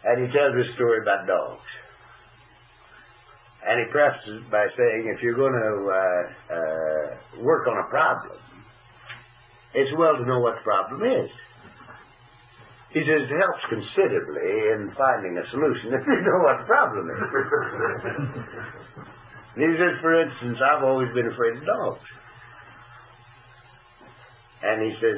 And he tells a story about dogs. And he prefaces by saying, if you're going to work on a problem, it's well to know what the problem is. He says it helps considerably in finding a solution if you know what the problem is. And he says, for instance, I've always been afraid of dogs. And he says,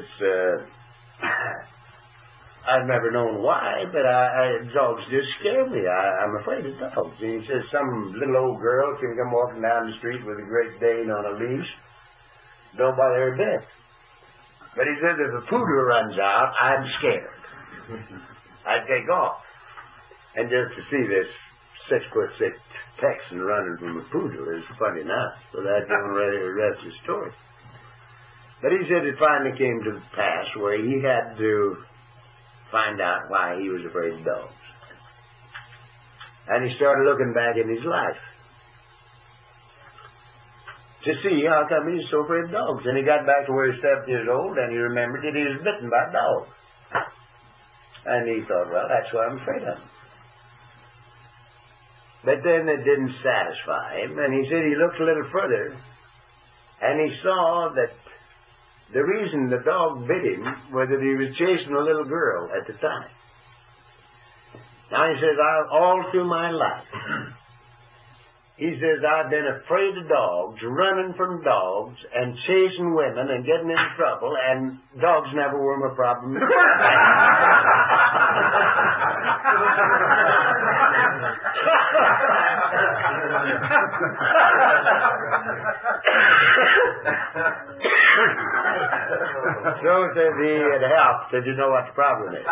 I've never known why, but dogs just scare me. I'm afraid of dogs. And he says, some little old girl can come walking down the street with a Great Dane on a leash. Don't bother her a bit. But he says, if a poodle runs out, I'm scared. I'd take off. And just to see this 6'6" Texan running from a poodle is funny enough. So that don't really rest his story. But he said it finally came to the pass where he had to find out why he was afraid of dogs. And he started looking back in his life to see how come he was so afraid of dogs. And he got back to where he was 7 years old, and he remembered that he was bitten by a dog. And he thought, well, that's what I'm afraid of. But then it didn't satisfy him, and he said he looked a little further, and he saw that the reason the dog bit him was that he was chasing a little girl at the time. Now he says, all through my life, he says, I've been afraid of dogs, running from dogs, and chasing women and getting into trouble, and dogs never were my problem. So says he, it helps that you know what the problem is.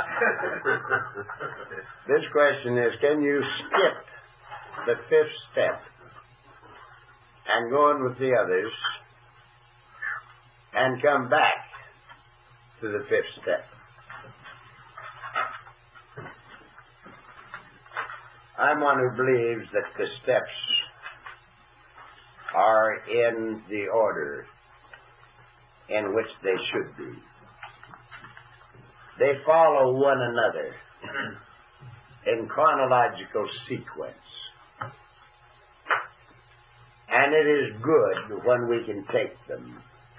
This question is, can you skip the 5th step and go on with the others and come back to the 5th step? I'm one who believes that the steps are in the order in which they should be. They follow one another in chronological sequence. And it is good when we can take them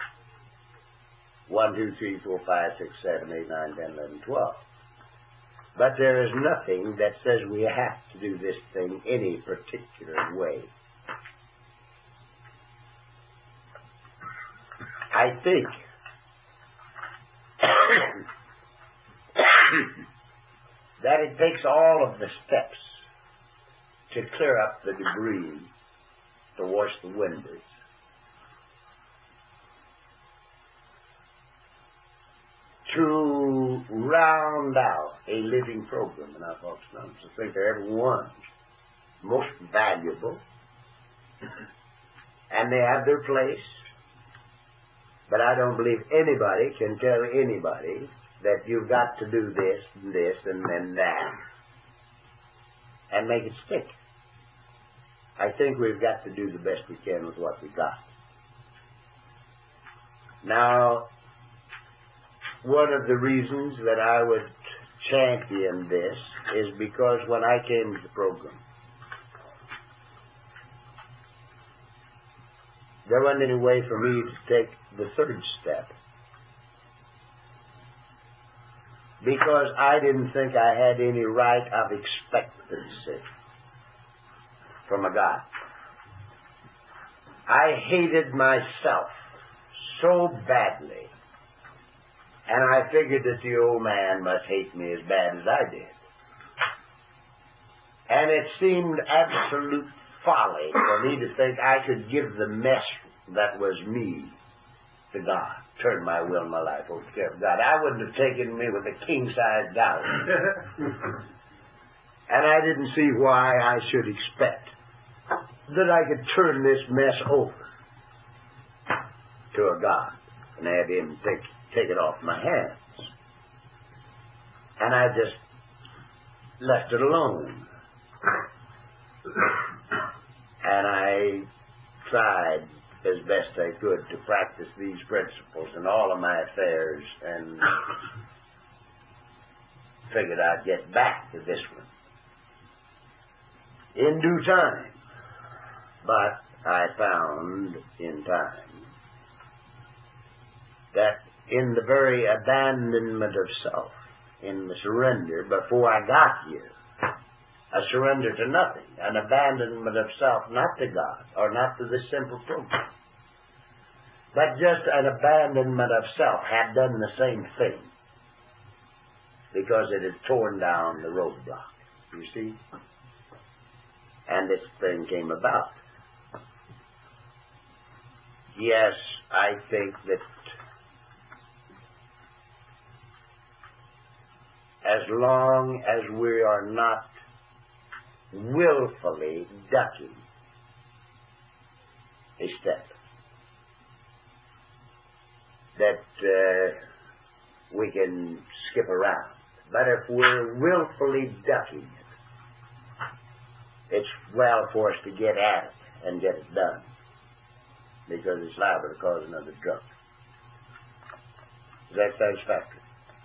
1, 2, 3, 4, 5, 6, 7, 8, 9, 10, 11, 12. But there is nothing that says we have to do this thing any particular way. I think that it takes all of the steps to clear up the debris, to wash the windows. To round out a living program in our folks' numbers. I think they're every one most valuable, and they have their place. But I don't believe anybody can tell anybody that you've got to do this and this and then that and make it stick. I think we've got to do the best we can with what we got. Now, one of the reasons that I would champion this is because when I came to the program, there wasn't any way for me to take the 3rd step because I didn't think I had any right of expectancy from a God. I hated myself so badly, and I figured that the old man must hate me as bad as I did. And it seemed absolute folly for me to think I could give the mess that was me to God, turn my will and my life over to care of God. I wouldn't have taken me with a king-size dollar. And I didn't see why I should expect that I could turn this mess over to a God and have him take it off my hands. And I just left it alone. And I tried as best I could to practice these principles in all of my affairs and figured I'd get back to this one. in due time. But I found in time that in the very abandonment of self, in the surrender before I got here, a surrender to nothing, an abandonment of self, not to God, or not to this simple program, but just an abandonment of self, had done the same thing, because it had torn down the roadblock, you see? And this thing came about. Yes, I think that as long as we are not willfully ducking a step, that we can skip around. But if we're willfully ducking it, it's well for us to get at it and get it done, because it's liable to cause another drunk. Is that satisfactory?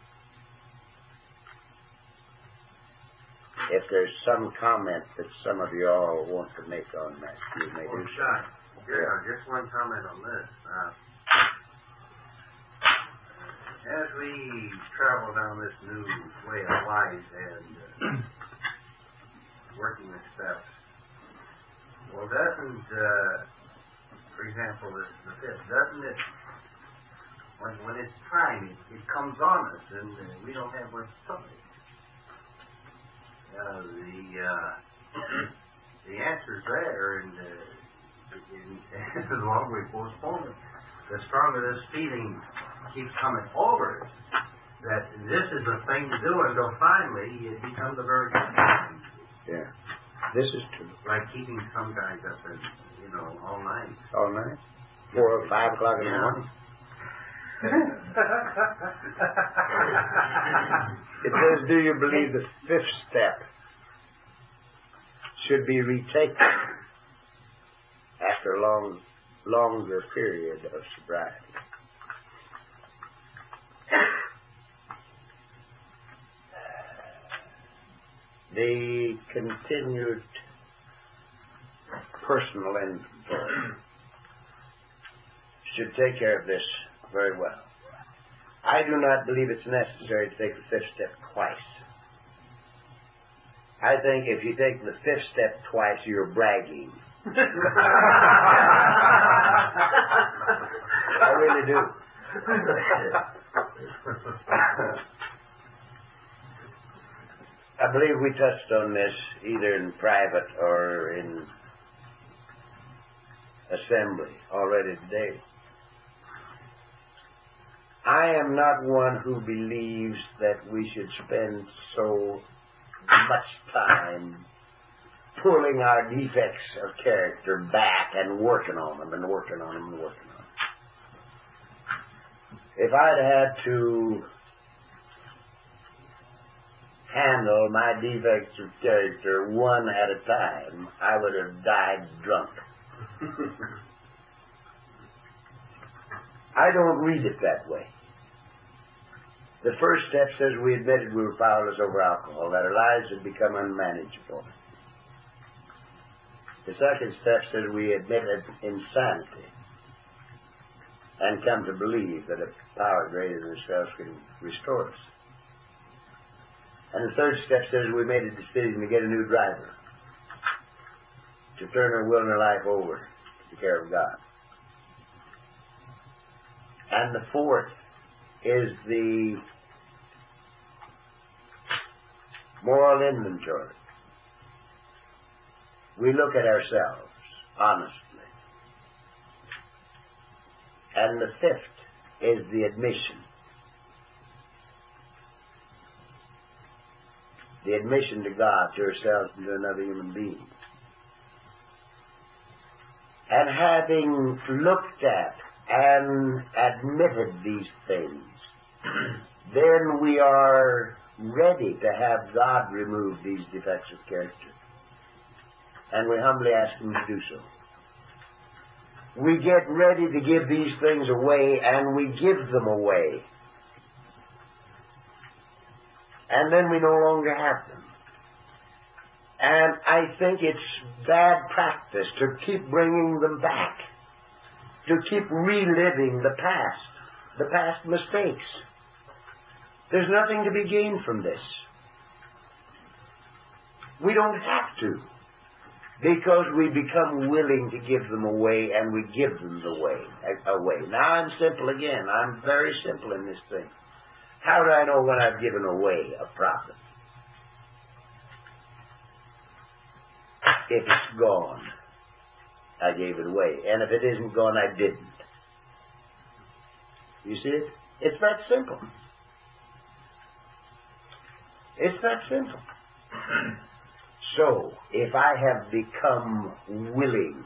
If there's some comment that some of you all want to make on that, you may do so. Just one comment on this. As we travel down this new way of life and working with steps, well, doesn't, for example, the fifth, doesn't it, when it's time, it comes on us, and we don't have much choice. The answer's there, and the longer we postpone it, the stronger this feeling keeps coming over us, that this is the thing to do until finally it becomes a very good thing. Yeah. This is true. Like keeping some guys up in, all night. All night? 4 or 5 o'clock in the morning? It says, do you believe the fifth step should be retaken after a longer period of sobriety? The continued personal inventory should take care of this very well. I do not believe it's necessary to take the fifth step twice. I think if you take the fifth step twice, you're bragging. I really do. I believe we touched on this either in private or in assembly already today. I am not one who believes that we should spend so much time pulling our defects of character back and working on them and working on them and working on them. If I'd had to handle my defects of character one at a time, I would have died drunk. I don't read it that way. The first step says we admitted we were powerless over alcohol, that our lives had become unmanageable. The second step says we admitted insanity and come to believe that a power greater than ourselves can restore us. And the third step says we made a decision to get a new driver, to turn our will and our life over to the care of God. And the fourth is the moral inventory. We look at ourselves honestly. And the fifth is the admission. The admission to God, to ourselves, and to another human being. And having looked at and admitted these things, then we are ready to have God remove these defects of character. And we humbly ask Him to do so. We get ready to give these things away, and we give them away. And then we no longer have them. And I think it's bad practice to keep bringing them back, to keep reliving the past mistakes. There's nothing to be gained from this. We don't have to, because we become willing to give them away, and we give them the way away. Now, I'm simple again. I'm very simple in this thing. How do I know when I've given away a profit? If it's gone, I gave it away. And if it isn't gone, I didn't. You see it? It's that simple. It's that simple. So, if I have become willing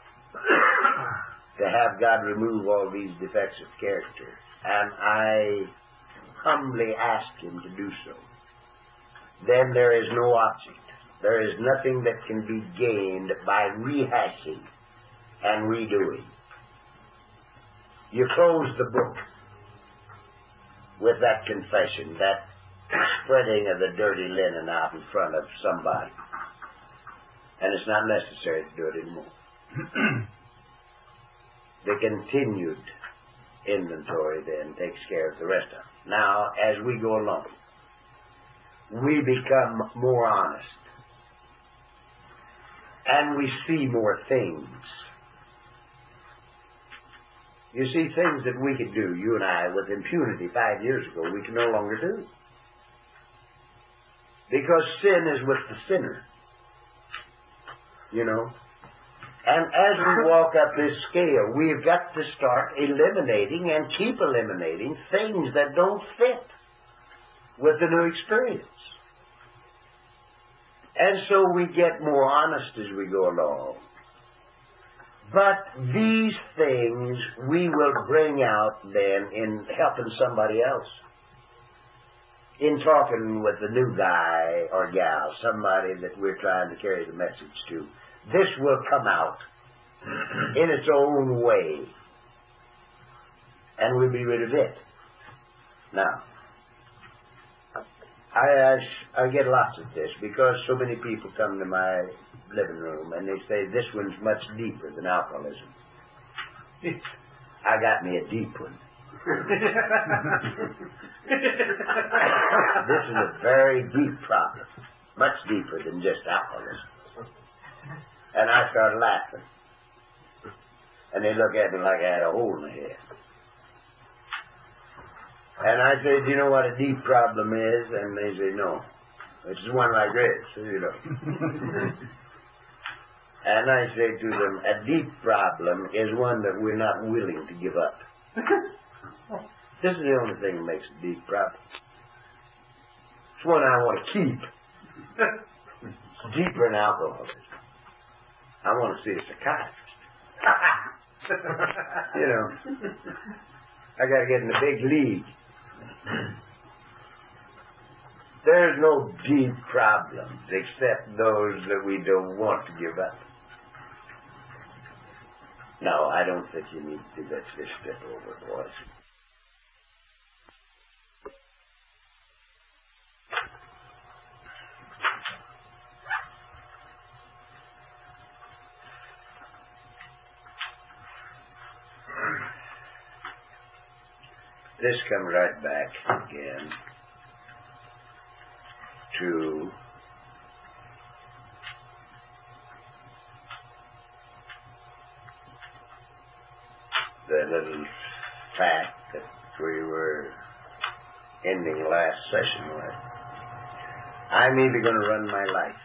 to have God remove all these defects of character, and I humbly ask Him to do so, then there is no object. There is nothing that can be gained by rehashing and redoing. You close the book with that confession, that spreading of the dirty linen out in front of somebody. And it's not necessary to do it anymore. The continued inventory then takes care of the rest of it. Now, as we go along, we become more honest. And we see more things. You see, things that we could do, you and I, with impunity 5 years ago, we can no longer do. Because sin is with the sinner. You know? And as we walk up this scale, we've got to start eliminating and keep eliminating things that don't fit with the new experience. And so we get more honest as we go along. But these things we will bring out then in helping somebody else. In talking with the new guy or gal, somebody that we're trying to carry the message to. This will come out in its own way. And we'll be rid of it. Now, I get lots of this because so many people come to my living room and they say, this one's much deeper than alcoholism. I got me a deep one. This is a very deep problem, much deeper than just alcoholism. And I start laughing. And they look at me like I had a hole in the head. And I say, do you know what a deep problem is? And they say, no. It's one like this, you know. And I say to them, a deep problem is one that we're not willing to give up. This is the only thing that makes a deep problem. It's one I want to keep. It's deeper than alcoholism. I want to see a psychiatrist. You know. I got to get in the big league. There's no deep problems except those that we don't want to give up. No, I don't think you need to do that fish step over, boys. This comes right back again to the little fact that we were ending last session with. I'm either going to run my life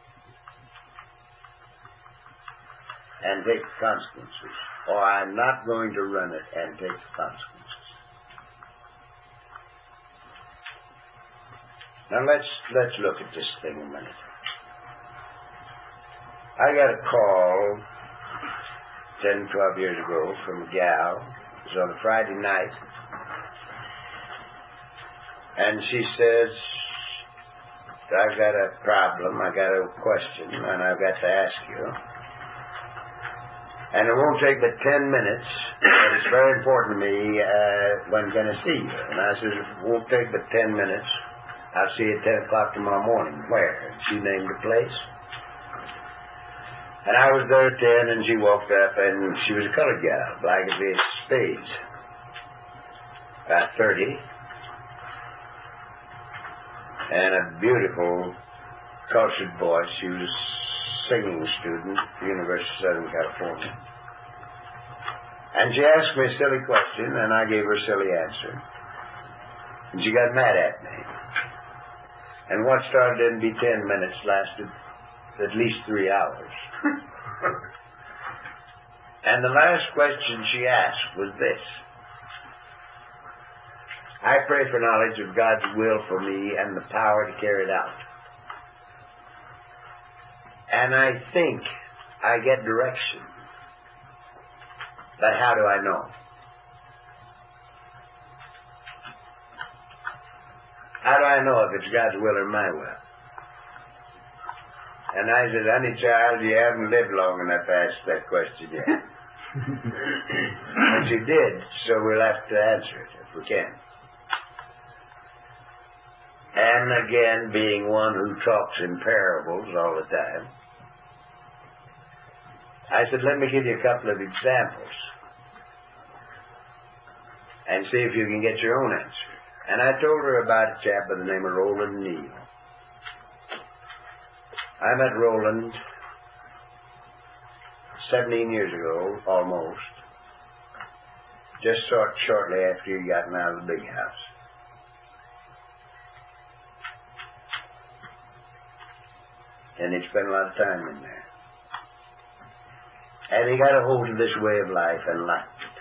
and take the consequences, or I'm not going to run it and take the consequences. Now let's look at this thing a minute. I got a call 10, 12 years ago from a gal. It was on a Friday night. And she says, I've got a problem, I got a question, and I've got to ask you. And it won't take but 10 minutes, but it's very important to me, when can I see you? And I says, it won't take but 10 minutes. I'll see you at 10 o'clock tomorrow morning. Where? And she named the place. And I was there at 10, and she walked up, and she was a colored gal, black as a spades. About 30. And a beautiful, cultured voice. She was a singing student at the University of Southern California. And she asked me a silly question, and I gave her a silly answer. And she got mad at me. And what started in be 10 minutes lasted at least 3 hours. And the last question she asked was this. I pray for knowledge of God's will for me and the power to carry it out. And I think I get direction. But how do I know? How do I know if it's God's will or my will? And I said, honey child, you haven't lived long enough to ask that question yet. And she did, so we'll have to answer it if we can. And again, being one who talks in parables all the time, I said, let me give you a couple of examples and see if you can get your own answer. And I told her about a chap by the name of Roland Neal. I met Roland 17 years ago, almost, just shortly after he got out of the big house. And he spent a lot of time in there. And he got a hold of this way of life and liked it.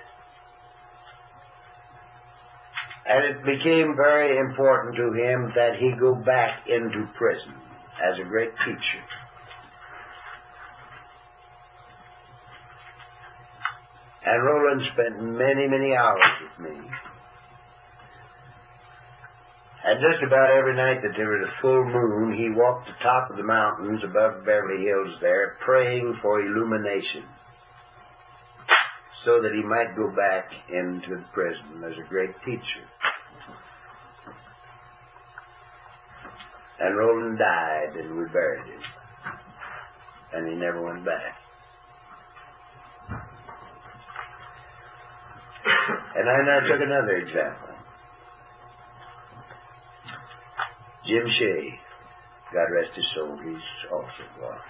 And it became very important to him that he go back into prison as a great teacher. And Roland spent many, many hours with me. And just about every night that there was a full moon, he walked the top of the mountains above Beverly Hills there, praying for illumination, so that he might go back into the prison as a great teacher. And Roland died, and we buried him. And he never went back. And I now took another example. Jim Shea, God rest his soul, he's also gone.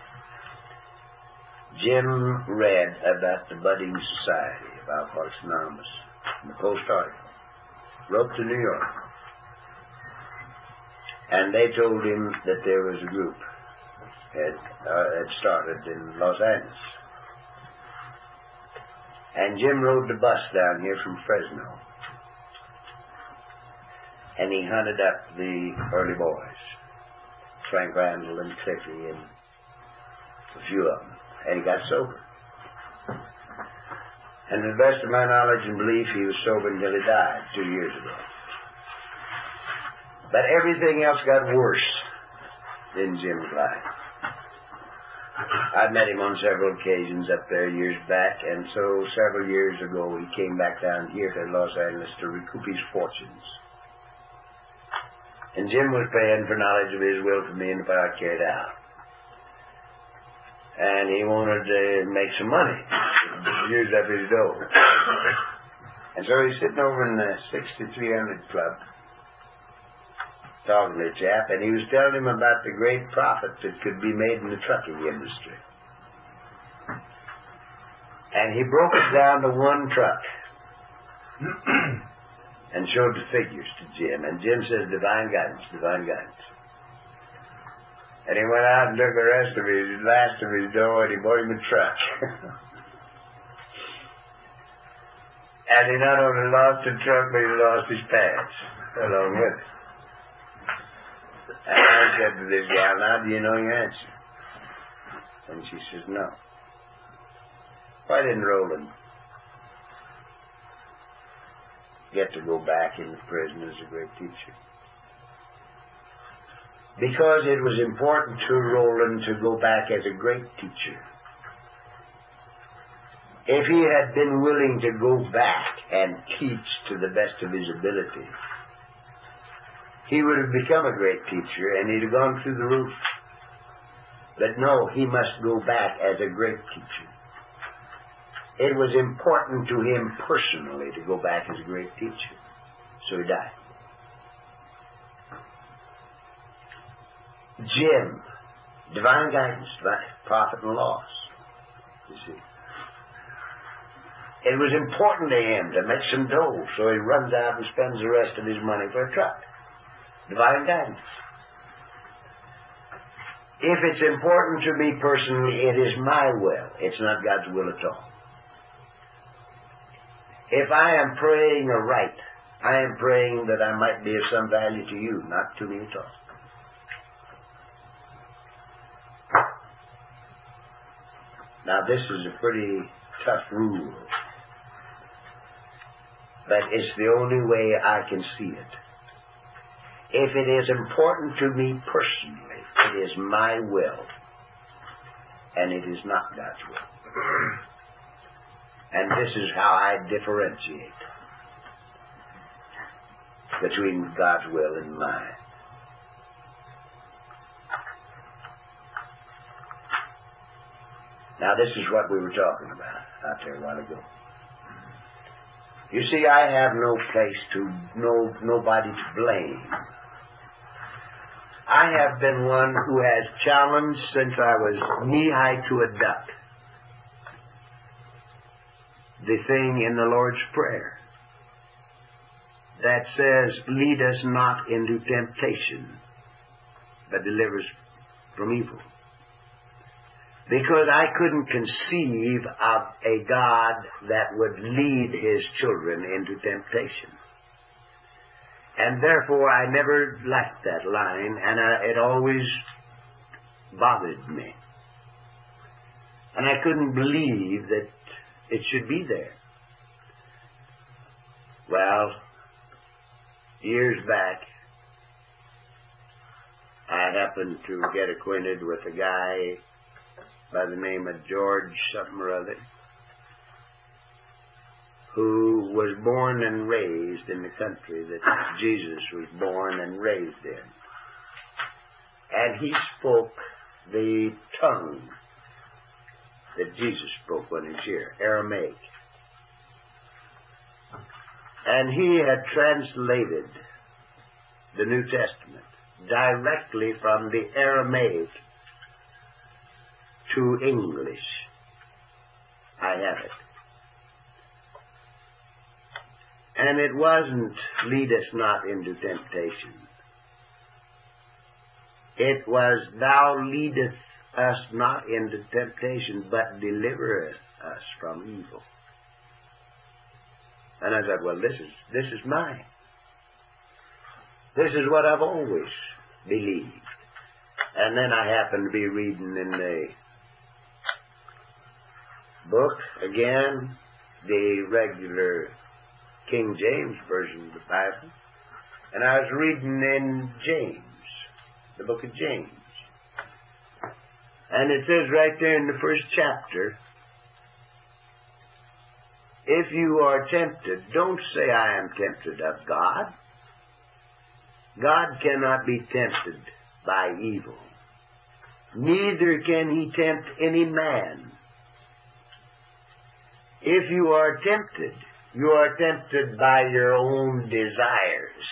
Jim read about the budding society of Alcoholics Anonymous in the Post article, wrote to New York, and they told him that there was a group had started in Los Angeles. And Jim rode the bus down here from Fresno. And he hunted up the early boys, Frank Randall and Cliffy and a few of them. And he got sober. And to the best of my knowledge and belief, he was sober until he died 2 years ago. But everything else got worse in Jim's life. I met him on several occasions up there years back, and so several years ago he came back down here to Los Angeles to recoup his fortunes. And Jim was paying for knowledge of his will for me and the power to carry it out. And he wanted to make some money, use up his dough. And so he's sitting over in the 6300 Club, talking to a chap, and he was telling him about the great profit that could be made in the trucking industry. And he broke it down to one truck and showed the figures to Jim. And Jim says, divine guidance, divine guidance. And he went out and took the last of his dough, and he bought him a truck. And he not only lost the truck, but he lost his pants along with it. And I said to this gal, now, do you know your answer? And she says, no. Why didn't Roland get to go back into prison as a great teacher? Because it was important to Roland to go back as a great teacher. If he had been willing to go back and teach to the best of his ability, he would have become a great teacher and he'd have gone through the roof. But no, he must go back as a great teacher. It was important to him personally to go back as a great teacher. So he died. Jim, divine guidance, profit and loss. You see. It was important to him to make some dough, so he runs out and spends the rest of his money for a truck. Divine guidance. If it's important to me personally, it is my will. It's not God's will at all. If I am praying aright, I am praying that I might be of some value to you, not to me at all. Now, this is a pretty tough rule, but it's the only way I can see it. If it is important to me personally, it is my will, and it is not God's will. And this is how I differentiate between God's will and mine. Now, this is what we were talking about out there a while ago. You see, I have no place to, nobody to blame. I have been one who has challenged since I was knee-high to a duck the thing in the Lord's Prayer that says, lead us not into temptation, but deliver us from evil. Because I couldn't conceive of a God that would lead His children into temptation. And therefore I never liked that line, and it always bothered me. And I couldn't believe that it should be there. Well, years back, I happened to get acquainted with a guy by the name of George something or other, who was born and raised in the country that Jesus was born and raised in. And he spoke the tongue that Jesus spoke when he was here, Aramaic. And he had translated the New Testament directly from the Aramaic to English. I have it. And it wasn't, lead us not into temptation. It was, thou leadest us not into temptation, but deliver us from evil. And I said, well, this is mine. This is what I've always believed. And then I happened to be reading in the book, again, the regular King James version of the Bible, and I was reading in James, the book of James. And it says right there in the first chapter, if you are tempted, don't say I am tempted of God. God cannot be tempted by evil. Neither can he tempt any man. If you are tempted, you are tempted by your own desires.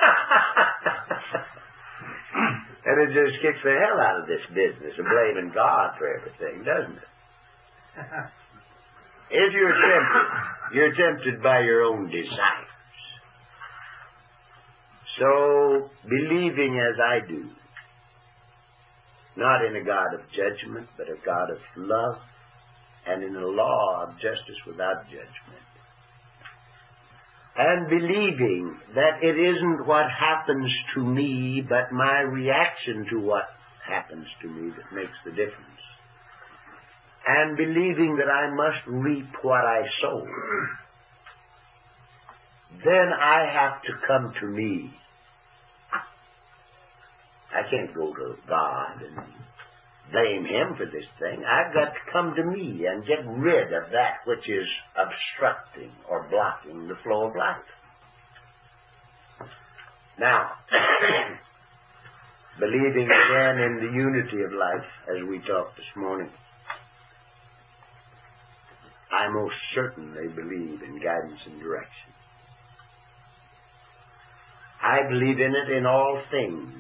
And it just kicks the hell out of this business of blaming God for everything, doesn't it? If you're tempted by your own desires. So, believing as I do, not in a God of judgment, but a God of love, and in a law of justice without judgment. And believing that it isn't what happens to me, but my reaction to what happens to me that makes the difference. And believing that I must reap what I sow. Then I have to come to me. I can't go to God and blame Him for this thing. I've got to come to me and get rid of that which is obstructing or blocking the flow of life. Now, believing again in the unity of life, as we talked this morning, I most certainly believe in guidance and direction. I believe in it in all things.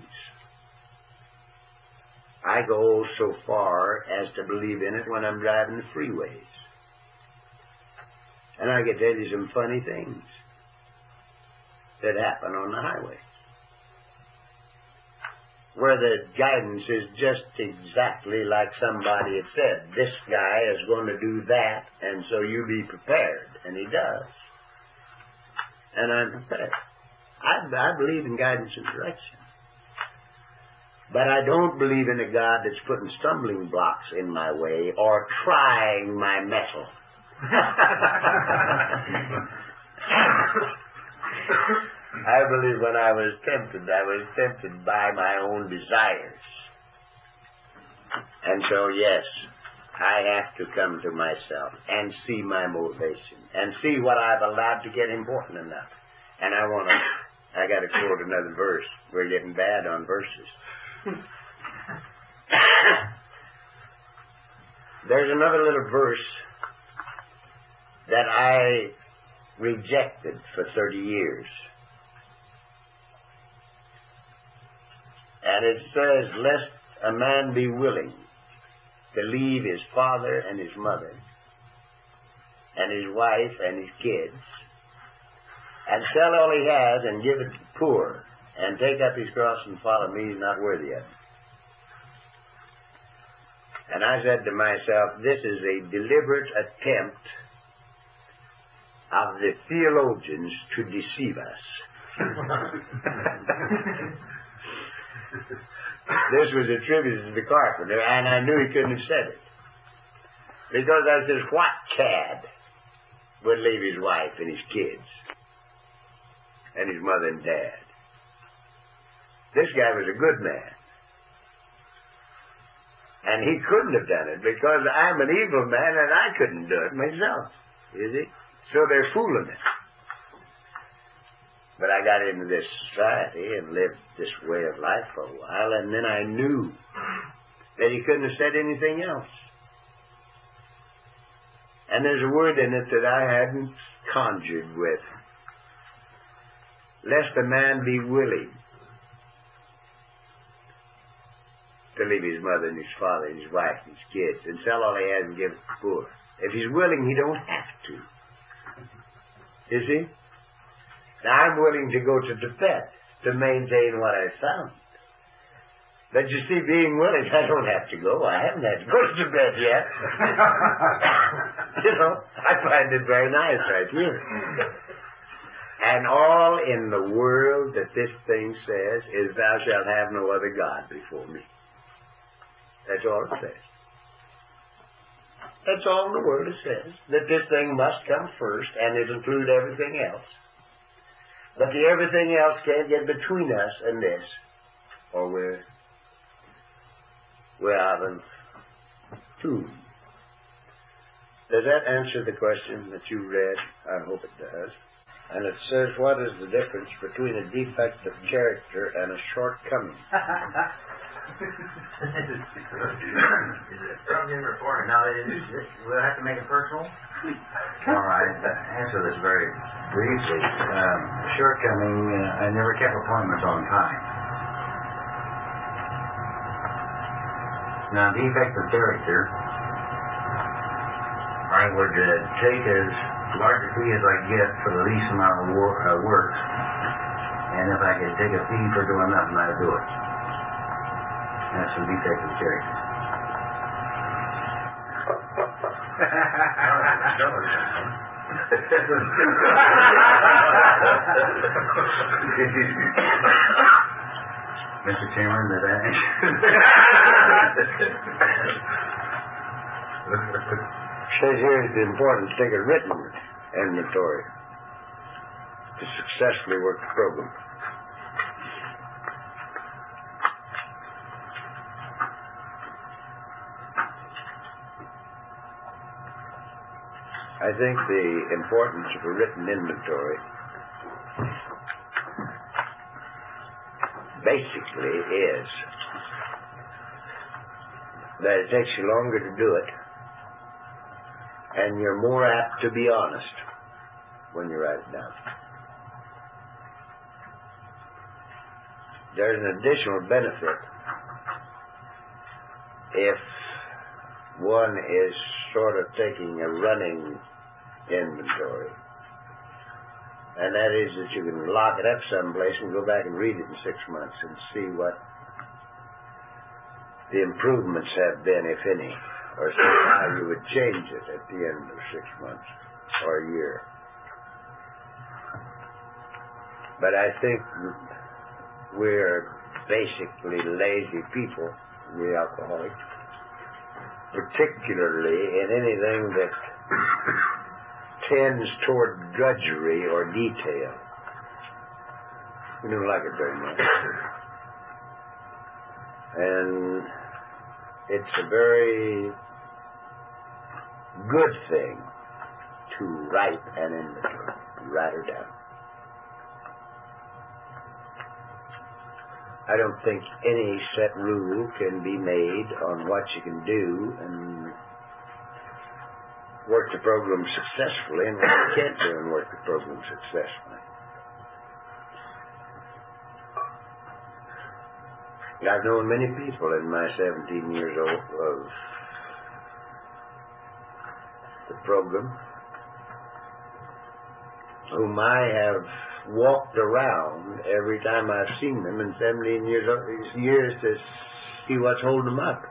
I go so far as to believe in it when I'm driving the freeways. And I can tell you some funny things that happen on the highway, where the guidance is just exactly like somebody had said. This guy is going to do that, and so you be prepared. And he does. And I'm prepared. I believe in guidance and direction. But I don't believe in a God that's putting stumbling blocks in my way or trying my mettle. I believe when I was tempted by my own desires. And so, yes, I have to come to myself and see my motivation and see what I've allowed to get important enough. And I got to quote another verse. We're getting bad on verses. There's another little verse that I rejected for 30 years. And it says, lest a man be willing to leave his father and his mother and his wife and his kids and sell all he has and give it to the poor and take up his cross and follow me, he's not worthy of it. And I said to myself, this is a deliberate attempt of the theologians to deceive us. This was attributed to the carpenter, and I knew he couldn't have said it. Because I said, what cad would leave his wife and his kids and his mother and dad? This guy was a good man. And he couldn't have done it because I'm an evil man and I couldn't do it myself. You see? So they're fooling us. But I got into this society and lived this way of life for a while, and then I knew that he couldn't have said anything else. And there's a word in it that I hadn't conjured with. Lest a man be willing to leave his mother and his father and his wife and his kids and sell all he has and give it to the poor. If he's willing, he don't have to. You see? Now, I'm willing to go to Tibet to maintain what I found. But you see, being willing, I don't have to go. I haven't had to go to Tibet yet. You know, I find it very nice right here. And all in the world that this thing says is, thou shalt have no other God before me. That's all it says. That's all in the world it says. That this thing must come first, and it'll include everything else. But the everything else can't get between us and this, or we're out of tune. Does that answer the question that you read? I hope it does. And it says, what is the difference between a defect of character and a shortcoming? Is it from him or for him? No, we'll have to make it personal. All right. Answer this very briefly. Shortcoming, I never kept appointments on time. Now, defect of character, I would take as large a fee as I get for the least amount of work. And if I could take a fee for doing nothing, I'd do it. That's a defect of character. Mr. Chairman, did I answer? Says here it's important to take a written inventory to successfully work the program. I think the importance of a written inventory basically is that it takes you longer to do it, and you're more apt to be honest when you write it down. There's an additional benefit if one is sort of taking a running inventory. And that is that you can lock it up someplace and go back and read it in 6 months and see what the improvements have been, if any, or see how you would change it at the end of 6 months or a year. But I think we're basically lazy people, we alcoholics, particularly in anything that tends toward drudgery or detail. We don't like it very much. And it's a very good thing to write an inventory, write her down. I don't think any set rule can be made on what you can do and work the program successfully and what you can't do and work the program successfully. I've known many people in my 17 years of the program whom I have walked around every time I've seen them in 17 years to see what's holding them up.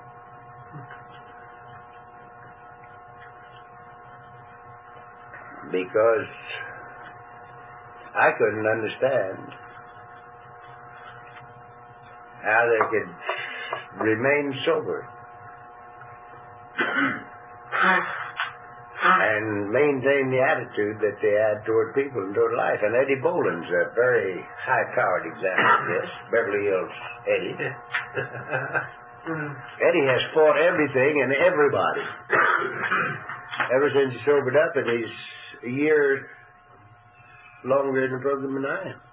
Because I couldn't understand how they could remain sober and maintain the attitude that they had toward people and toward life. And Eddie Boland's a very high-powered example of this. Beverly Hills Eddie. Eddie has fought everything and everybody ever since he sobered up, and he's a year longer in the program than I am.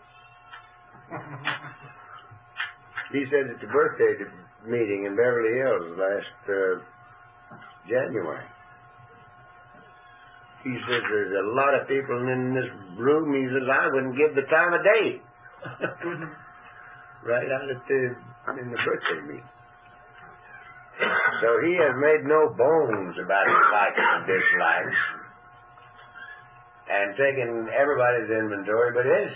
He said at the birthday meeting in Beverly Hills last January, he says, there's a lot of people in this room, he says, I wouldn't give the time of day. Right out in the birthday meeting. So he has made no bones about his likes and dislikes and taken everybody's inventory but his.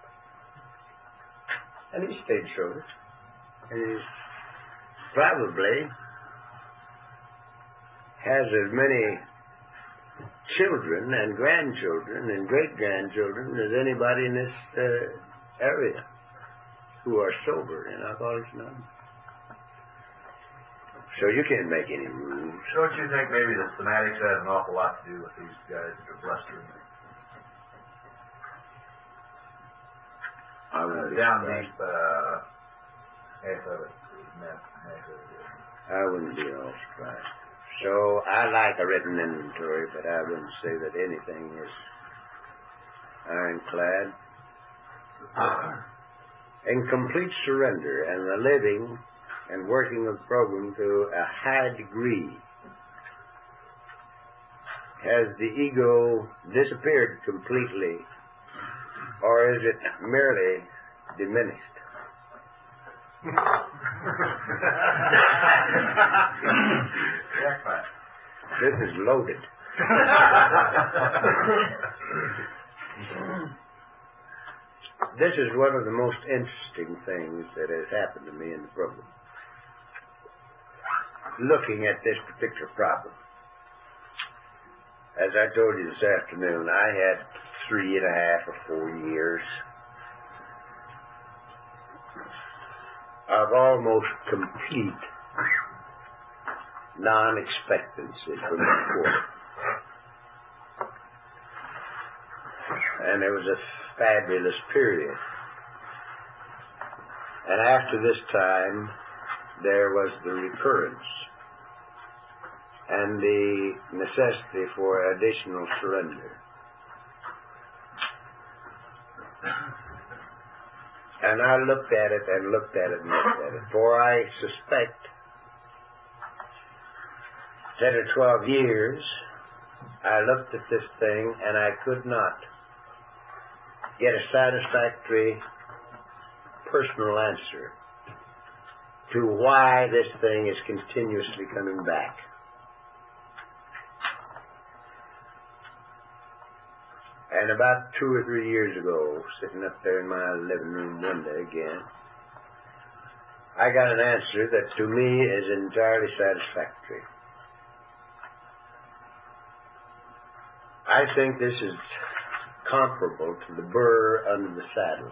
And he stayed sober. And he probably has as many children and grandchildren and great-grandchildren as anybody in this area who are sober in Alcoholics Anonymous. So you can't make any rules. Don't you think maybe the fanatics has an awful lot to do with these guys that are blustering? I wouldn't be down surprised. deep, half of it is meth, half of it is. I wouldn't be at all surprised. So I like a written inventory, but I wouldn't say that anything is ironclad. In complete surrender and the living and working of the program to a high degree, has the ego disappeared completely, or is it merely diminished? This is loaded. This is one of the most interesting things that has happened to me in the program. Looking at this particular problem. As I told you this afternoon, I had 3.5 or 4 years of almost complete non-expectancy from the court. And it was a fabulous period. And after this time, there was the recurrence and the necessity for additional surrender. And I looked at it and looked at it and looked at it. For I suspect 10 or 12 years, I looked at this thing and I could not get a satisfactory personal answer to why this thing is continuously coming back. And about 2 or 3 years ago, sitting up there in my living room one day again, I got an answer that to me is entirely satisfactory. I think this is comparable to the burr under the saddle.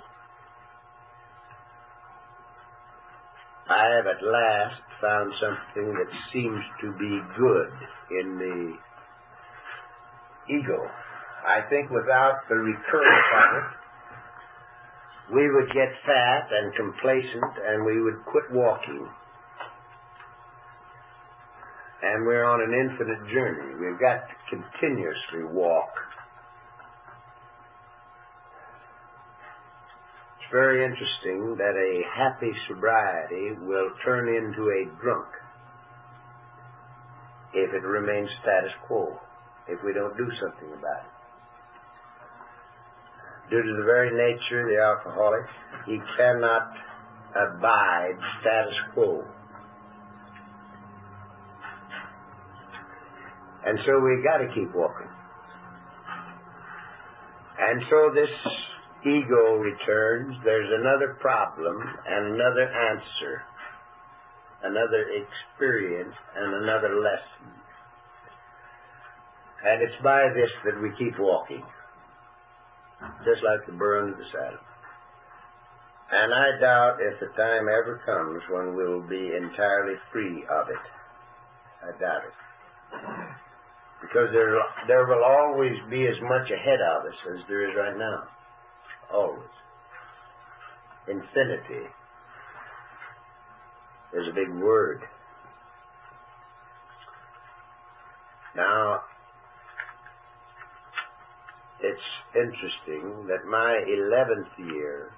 I have at last found something that seems to be good in the ego. I think without the recurrence of it, we would get fat and complacent and we would quit walking. And we're on an infinite journey. We've got to continuously walk. It's very interesting that a happy sobriety will turn into a drunk if it remains status quo, if we don't do something about it. Due to the very nature of the alcoholic, he cannot abide status quo. And so we've got to keep walking. And so this ego returns. There's another problem and another answer, another experience and another lesson. And it's by this that we keep walking, just like the burr under the saddle. And I doubt if the time ever comes when we'll be entirely free of it. I doubt it. Because there will always be as much ahead of us as there is right now. Always. Infinity is a big word. Now, it's interesting that my 11th year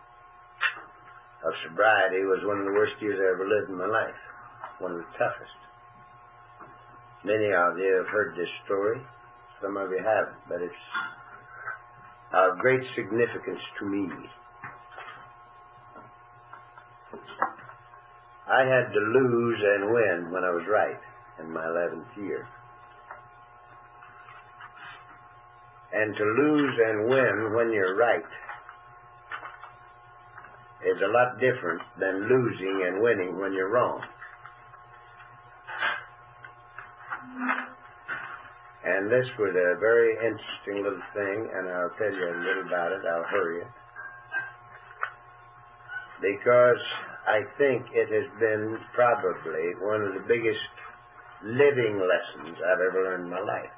of sobriety was one of the worst years I ever lived in my life. One of the toughest. Many of you have heard this story. Some of you haven't, but it's of great significance to me. I had to lose and win when I was right in my 11th year. And to lose and win when you're right is a lot different than losing and winning when you're wrong. And this was a very interesting little thing, and I'll tell you a little about it. I'll hurry it. Because I think it has been probably one of the biggest living lessons I've ever learned in my life.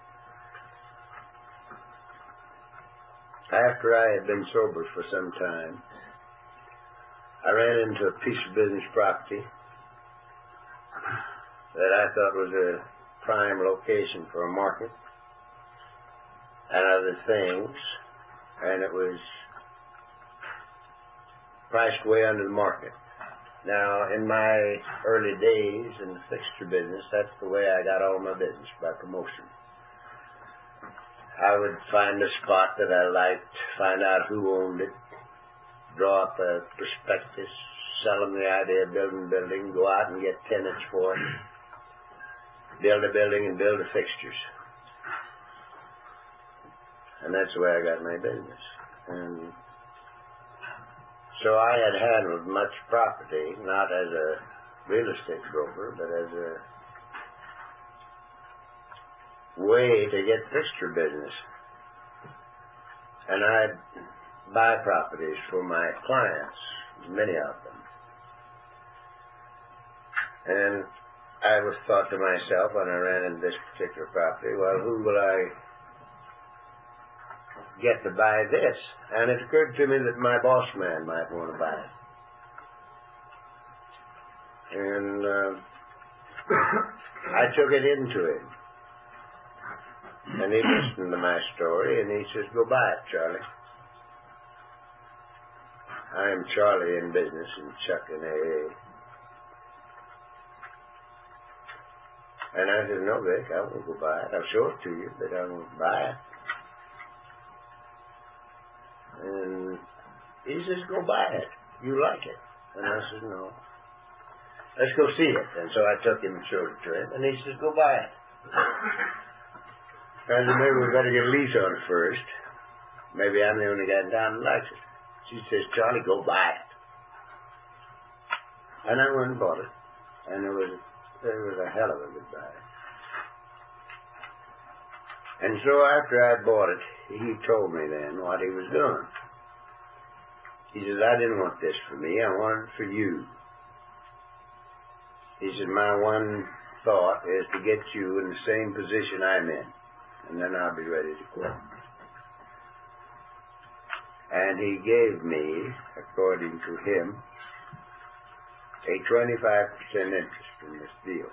After I had been sober for some time, I ran into a piece of business property that I thought was a prime location for a market and other things, and it was priced way under the market. Now, in my early days in the fixture business, that's the way I got all my business, by promotion. I would find a spot that I liked, find out who owned it, draw up a prospectus, sell them the idea of building a building, go out and get tenants for it, build a building and build the fixtures. And that's the way I got my business. And so I had handled much property, not as a real estate broker, but as a way to get fixture business. And I'd buy properties for my clients, many of them. And I was thought to myself when I ran into this particular property, well, who will I get to buy this? And it occurred to me that my boss man might want to buy it. And I took it into him. And he listened to my story, and he says, go buy it, Charlie. I am Charlie in business and Chuck in AA. And I said, no, Vic, I won't go buy it. I'll show it to you, but I won't buy it. And he says, go buy it. You like it. And I said, no. Let's go see it. And so I took him and showed it to him. And he says, go buy it. I said, maybe we better get a lease on it first. Maybe I'm the only guy in town that likes it. She says, Charlie, go buy it. And I went and bought it. And it was a hell of a good buy. And so after I bought it, he told me then what he was doing. He says, I didn't want this for me. I wanted it for you. He said, my one thought is to get you in the same position I'm in. And then I'll be ready to quit. And he gave me, according to him, a 25% interest in this deal.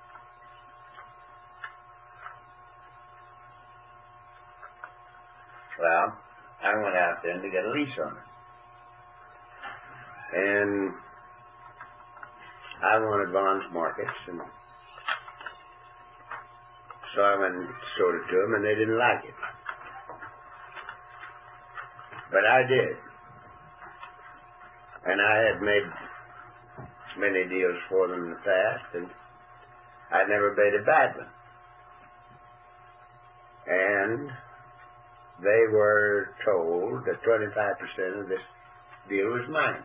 Well, I went out then to get a lease on it. And I wanted bonds markets, and so I went and showed it to them, and they didn't like it. But I did. And I had made many deals for them in the past, and I'd never made a bad one. And they were told that 25% of this deal was mine.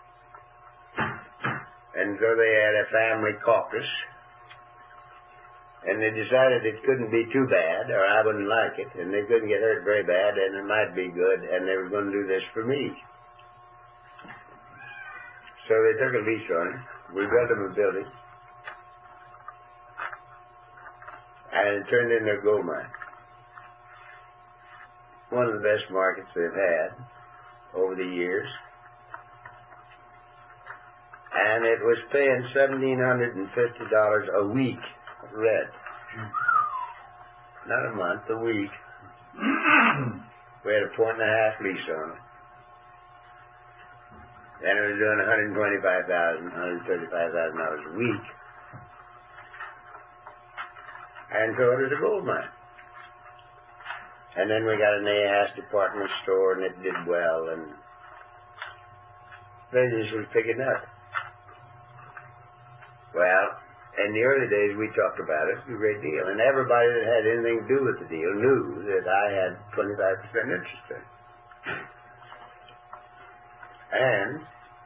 And so they had a family caucus, and they decided it couldn't be too bad, or I wouldn't like it, and they couldn't get hurt very bad, and it might be good, and they were going to do this for me. So they took a lease on it. We built them a building, and it turned into a gold mine. One of the best markets they've had over the years. And it was paying $1,750 a week rent. Not a month, a week. We had a 1.5 lease on it. And it was doing $125,000, $135,000 a week. And so it was a gold mine. And then we got an AS department store, and it did well, and business was picking up. Well, in the early days, we talked about it a great deal, and everybody that had anything to do with the deal knew that I had 25% interest in it. And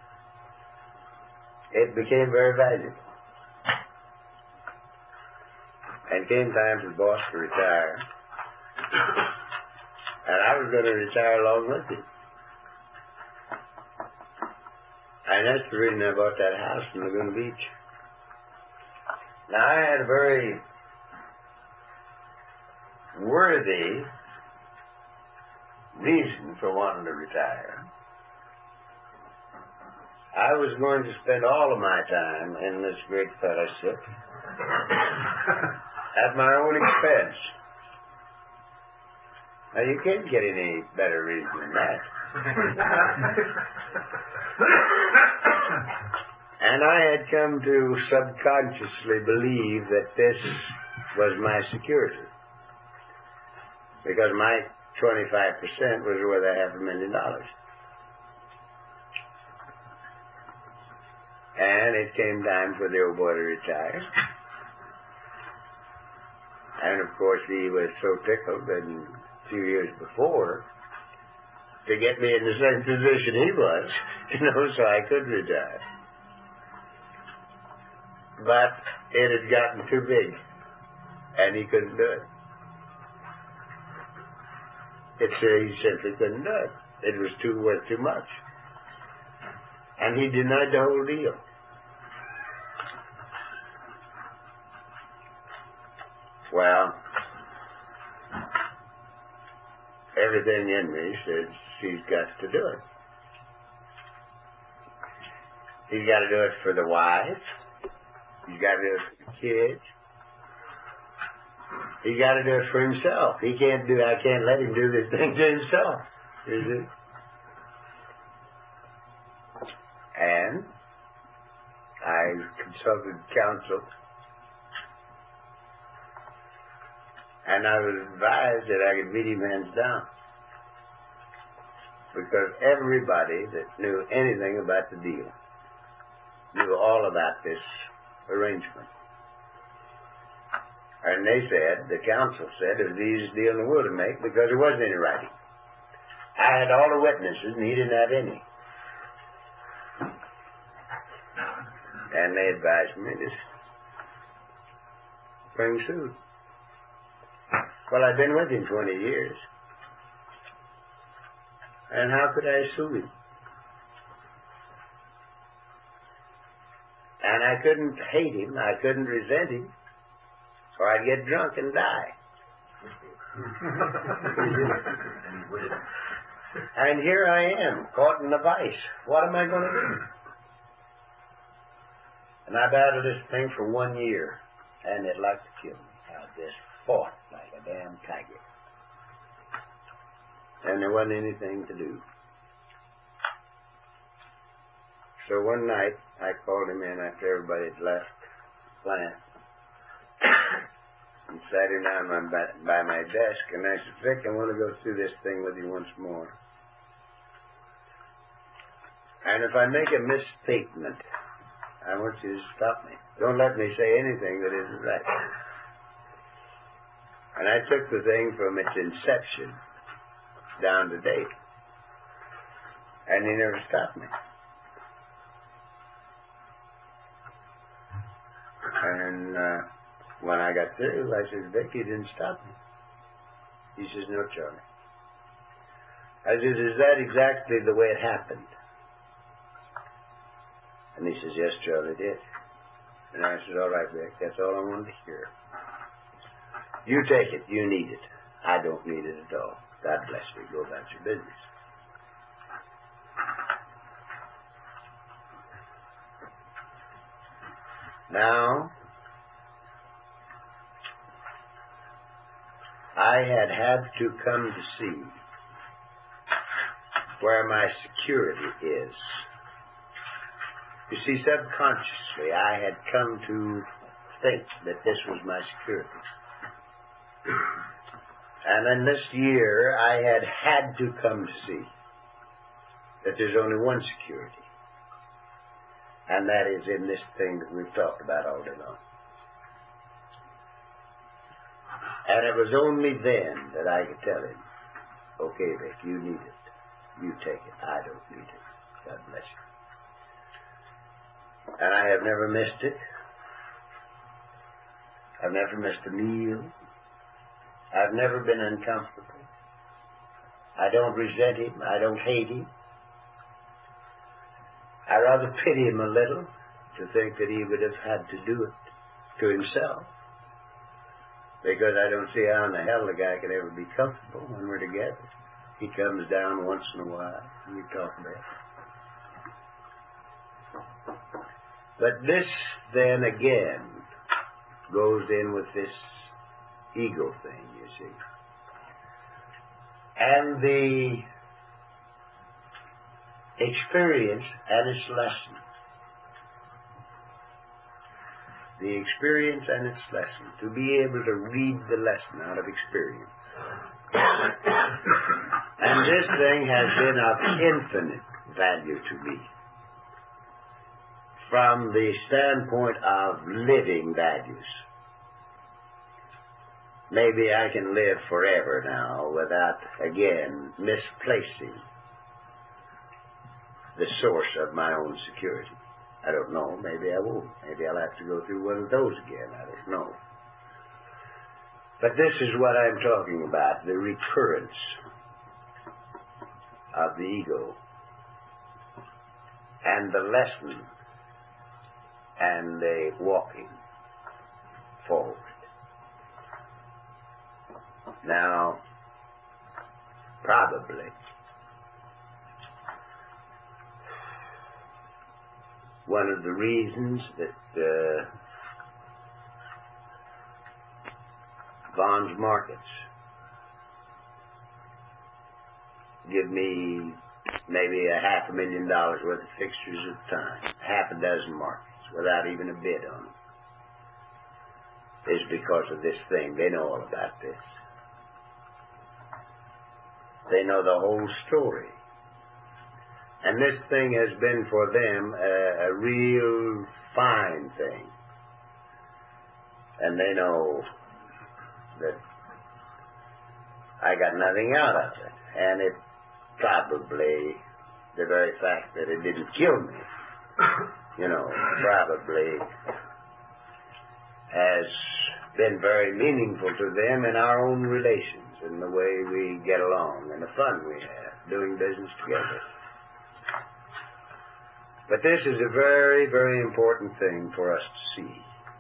it became very valuable. And came time for the boss to retire, and I was going to retire along with him. And that's the reason I bought that house in Laguna Beach. Now, I had a very worthy reason for wanting to retire. I was going to spend all of my time in this great fellowship at my own expense. Now, you can't get any better reason than that. And I had come to subconsciously believe that this was my security. Because my 25% was worth $500,000. And it came time for the old boy to retire. And of course he was so tickled that a few years before to get me in the same position he was, so I could retire. But it had gotten too big, and he couldn't do it. He simply couldn't do it. It was worth too much. And he denied the whole deal. Well, everything in me said she's got to do it. He's got to do it for the wife. He's got to do it for the kids. He's got to do it for himself. I can't let him do this thing to himself. You see? consulted counsel, and I was advised that I could beat him hands down, because everybody that knew anything about the deal knew all about this arrangement. And they said, the counsel said, it was the easiest deal in the world to make because there wasn't any writing. I had all the witnesses and he didn't have any. And they advised me to bring suit. Well, I'd been with him 20 years. And how could I sue him? And I couldn't hate him, I couldn't resent him, or I'd get drunk and die. And here I am, caught in the vice. What am I going to do? And I battled this thing for 1 year, and it like to kill me. I just fought like a damn tiger. And there wasn't anything to do. So one night, I called him in after everybody had left the plant and sat him down by my desk, and I said, Vic, I want to go through this thing with you once more. And if I make a misstatement, I want you to stop me. Don't let me say anything that isn't right. And I took the thing from its inception down to date. And he never stopped me. And when I got through, I said, Vic, you didn't stop me. He says, no, Charlie. I said, is that exactly the way it happened? And he says, yes, Charlie, it did. And I said, all right, Vic, that's all I wanted to hear. You take it. You need it. I don't need it at all. God bless you. Go about your business. Now, I had to come to see where my security is. You see, subconsciously, I had come to think that this was my security. And in this year, I had to come to see that there's only one security. And that is in this thing that we've talked about all day long. And it was only then that I could tell him, okay, Vic, you need it. You take it. I don't need it. God bless you. And I have never missed it. I've never missed a meal. I've never been uncomfortable. I don't resent him. I don't hate him. I rather pity him a little to think that he would have had to do it to himself. Because I don't see how in the hell the guy could ever be comfortable when we're together. He comes down once in a while and we talk about it. But this then again goes in with this ego thing, you see. And the experience and its lesson. The experience and its lesson. To be able to read the lesson out of experience. And this thing has been of infinite value to me. From the standpoint of living values. Maybe I can live forever now without, again, misplacing the source of my own security. I don't know. Maybe I won't. Maybe I'll have to go through one of those again. I don't know. But this is what I'm talking about, the recurrence of the ego and the lesson and the walking forward. Now, probably, one of the reasons that Vaughn's Markets give me maybe $500,000 worth of fixtures at a time, half a dozen markets. without even a bid on them is because of this thing. They know all about this. They know the whole story. And this thing has been for them a real fine thing. And they know that I got nothing out of it. And it probably, the very fact that it didn't kill me, probably has been very meaningful to them in our own relations, in the way we get along and the fun we have doing business together. But this is a very, very important thing for us to see.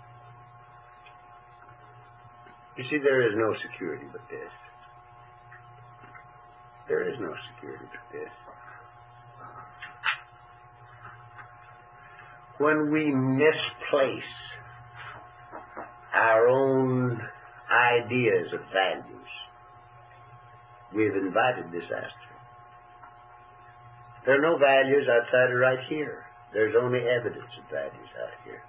You see, there is no security with this. There is no security with this. When we misplace our own ideas of values, we've invited disaster. There are no values outside of right here. There's only evidence of values out here.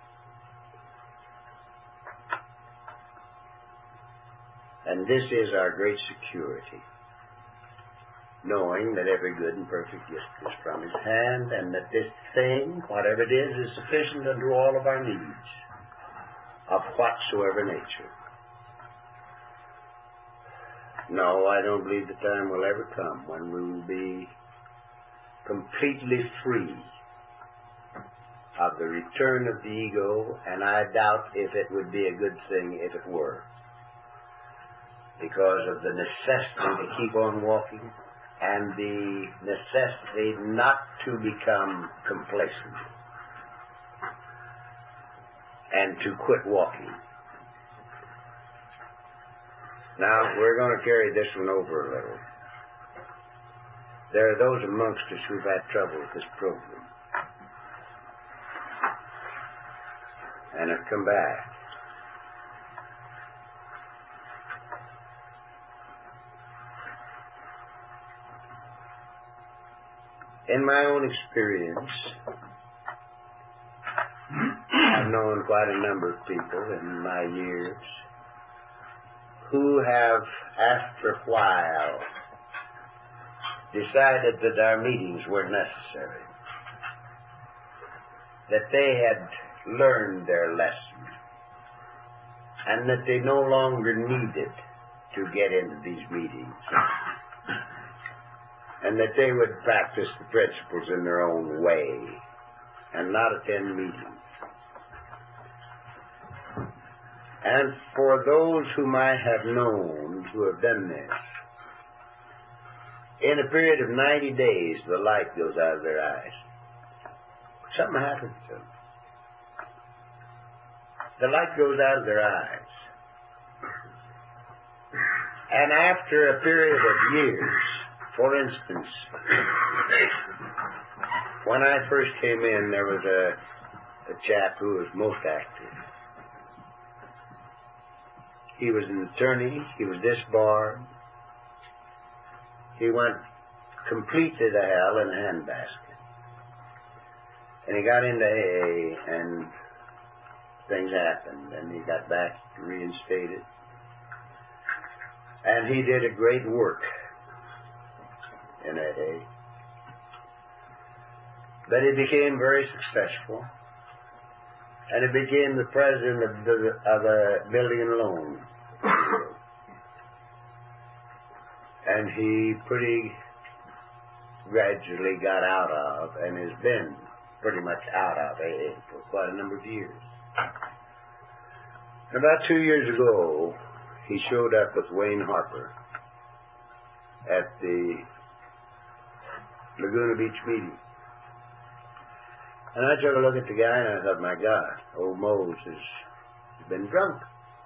And this is our great security, knowing that every good and perfect gift is from His hand, and that this thing, whatever it is sufficient unto all of our needs, of whatsoever nature. No, I don't believe the time will ever come when we will be completely free of the return of the ego, and I doubt if it would be a good thing if it were, because of the necessity to keep on walking and the necessity not to become complacent and to quit walking. Now, we're going to carry this one over a little. There are those amongst us who've had trouble with this program and have come back. In my own experience, I've known quite a number of people in my years who have, after a while, decided that our meetings were necessary, that they had learned their lesson, and that they no longer needed to get into these meetings, and that they would practice the principles in their own way and not attend meetings. And for those whom I have known who have done this, in a period of 90 days, the light goes out of their eyes. Something happens to them. The light goes out of their eyes. And after a period of years, for instance, when I first came in, there was a chap who was most active. He was an attorney. He was disbarred. He went completely to hell in a handbasket. And he got into AA, and things happened, and he got back reinstated. And he did a great work in AA. But he became very successful, and he became the president of a building and loan. And he pretty gradually got out of, and has been pretty much out of AA for quite a number of years. About 2 years ago, he showed up with Wayne Harper at the Laguna Beach meeting. And I took a look at the guy, and I thought, my God, old Mose has been drunk.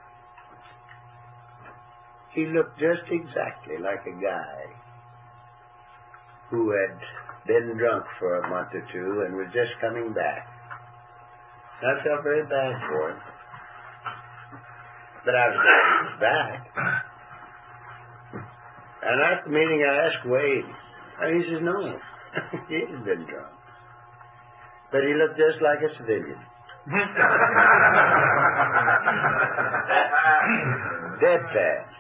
He looked just exactly like a guy who had been drunk for a month or two and was just coming back. And I felt very bad for him. But I was glad he was back. And after the meeting, I asked Wade, and he says, no, he hadn't been drunk. But he looked just like a civilian. Dead fast.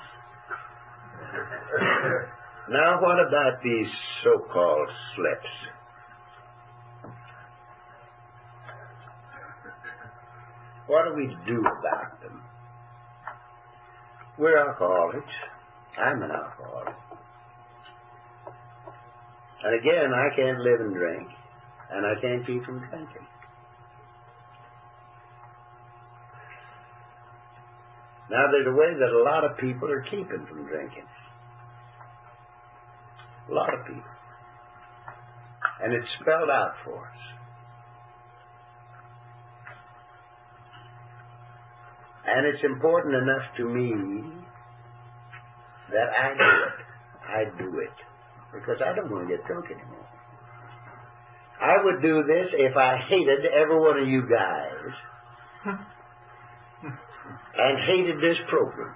Now, what about these so-called slips? What do we do about them? We're alcoholics. I'm an alcoholic. And again, I can't live and drink, and I can't keep from drinking. Now, there's a way that a lot of people are keeping from drinking. A lot of people. And it's spelled out for us. And it's important enough to me that I do it. I do it. Because I don't want to get drunk anymore. I would do this if I hated every one of you guys and hated this program.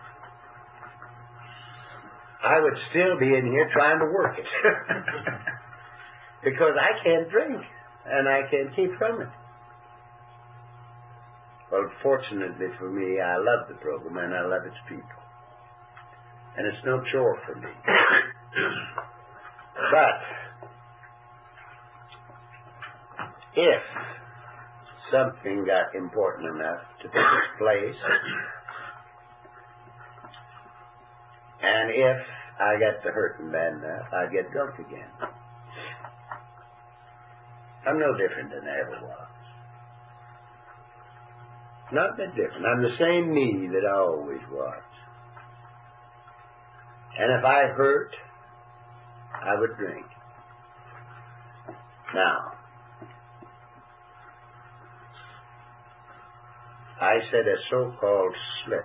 I would still be in here trying to work it. Because I can't drink and I can't keep from it. Well, fortunately for me, I love the program and I love its people. And it's no chore for me. But if something got important enough to take its place, and if I got to hurting bad enough, I'd get drunk again. I'm no different than I ever was. Not a bit different. I'm the same me that I always was. And if I hurt, I would drink. Now, I said a so-called slip.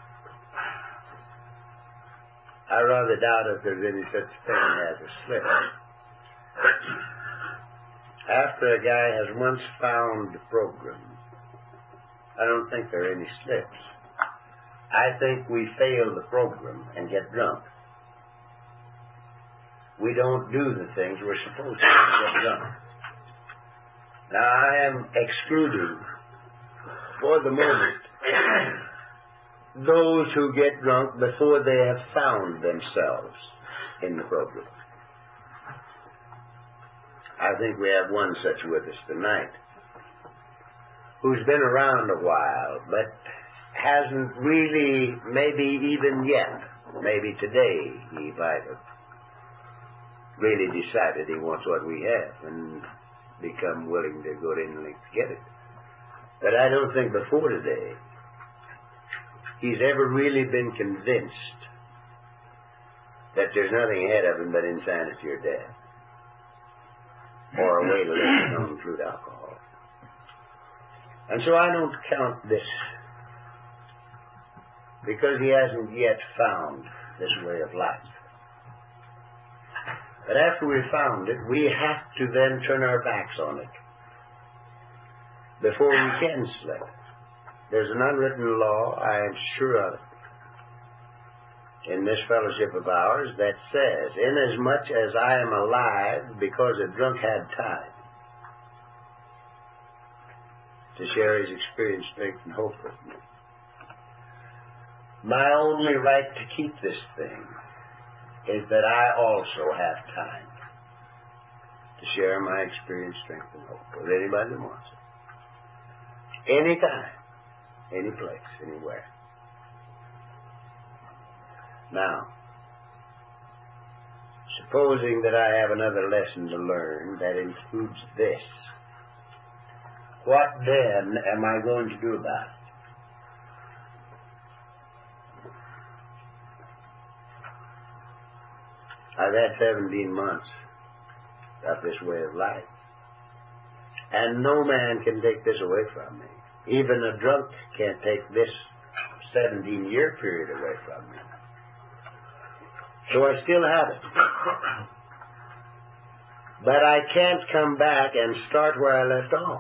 I rather doubt if there's any such thing as a slip. After a guy has once found the program, I don't think there are any slips. I think we fail the program and get drunk. We don't do the things we're supposed to get drunk. Now, I am excluding, for the moment, those who get drunk before they have found themselves in the program. I think we have one such with us tonight, who's been around a while, but hasn't really, maybe even yet, maybe today, he might have really decided he wants what we have and become willing to go to any length to get it. But I don't think before today he's ever really been convinced that there's nothing ahead of him but insanity or death, or a way to live on fruit alcohol. And so I don't count this, because he hasn't yet found this way of life. But after we've found it, we have to then turn our backs on it before we can slip. There's an unwritten law, I am sure of it, in this fellowship of ours that says, inasmuch as I am alive because a drunk had time to share his experience, strength, and hope with me, my only right to keep this thing is that I also have time to share my experience, strength, and hope with anybody that wants it. Anytime, any place, anywhere. Now, supposing that I have another lesson to learn that includes this, what then am I going to do about it? I've had 17 months of this way of life. And no man can take this away from me. Even a drunk can't take this 17-year period away from me. So I still have it. But I can't come back and start where I left off.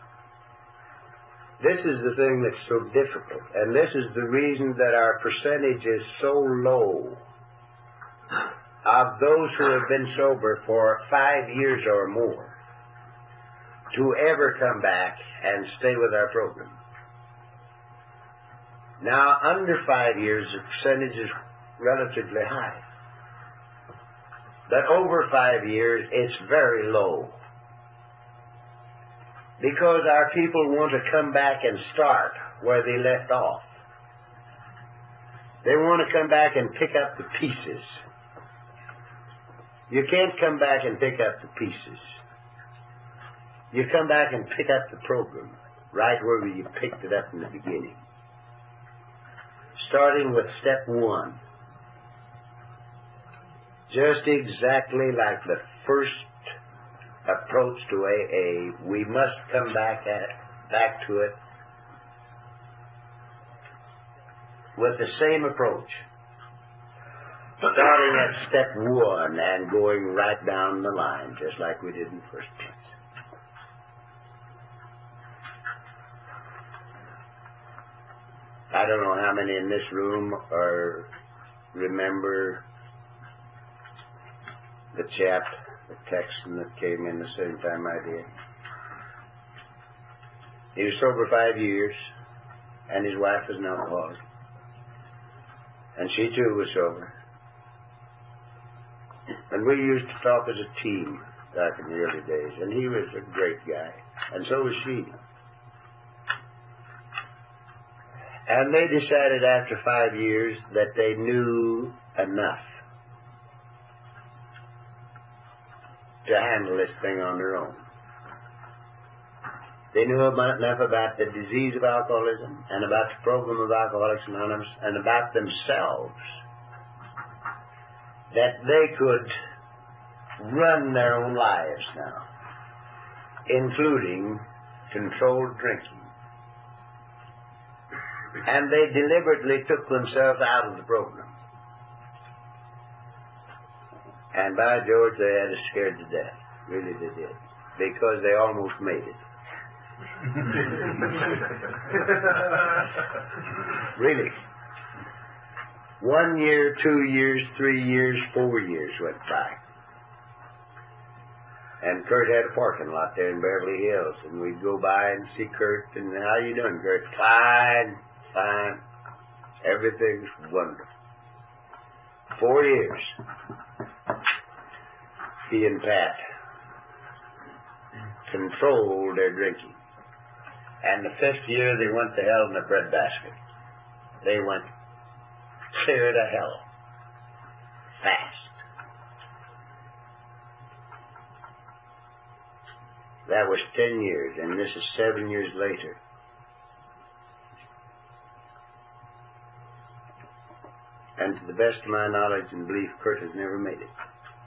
This is the thing that's so difficult. And this is the reason that our percentage is so low of those who have been sober for 5 years or more to ever come back and stay with our program. Now, under 5 years, the percentage is relatively high. But over 5 years, it's very low. Because our people want to come back and start where they left off. They want to come back and pick up the pieces. You can't come back and pick up the pieces. You come back and pick up the program right where you picked it up in the beginning. Starting with step 1. Just exactly like the first approach to AA, we must come back to it with the same approach. Starting at step 1 and going right down the line, just like we did in the first place. I don't know how many in this room remember the chap, the Texan that came in the same time I did. He was sober 5 years, and his wife was an alcoholic. And she too was sober. And we used to talk as a team back in the early days, and he was a great guy, and so was she. And they decided after 5 years that they knew enough to handle this thing on their own. They knew enough about the disease of alcoholism and about the program of Alcoholics Anonymous and about themselves that they could run their own lives now, including controlled drinking. And they deliberately took themselves out of the program. And by George, they had us scared to death. Really, they did. Because they almost made it. Really. 1 year, 2 years, 3 years, 4 years went by. And Kurt had a parking lot there in Beverly Hills. And we'd go by and see Kurt. And how you doing, Kurt? Fine. Fine. Everything's wonderful. 4 years. He and Pat controlled their drinking. And the 5th year, they went to hell in a breadbasket. They went clear to hell. Fast. That was 10 years, and this is 7 years later. And to the best of my knowledge and belief, Kurt has never made it.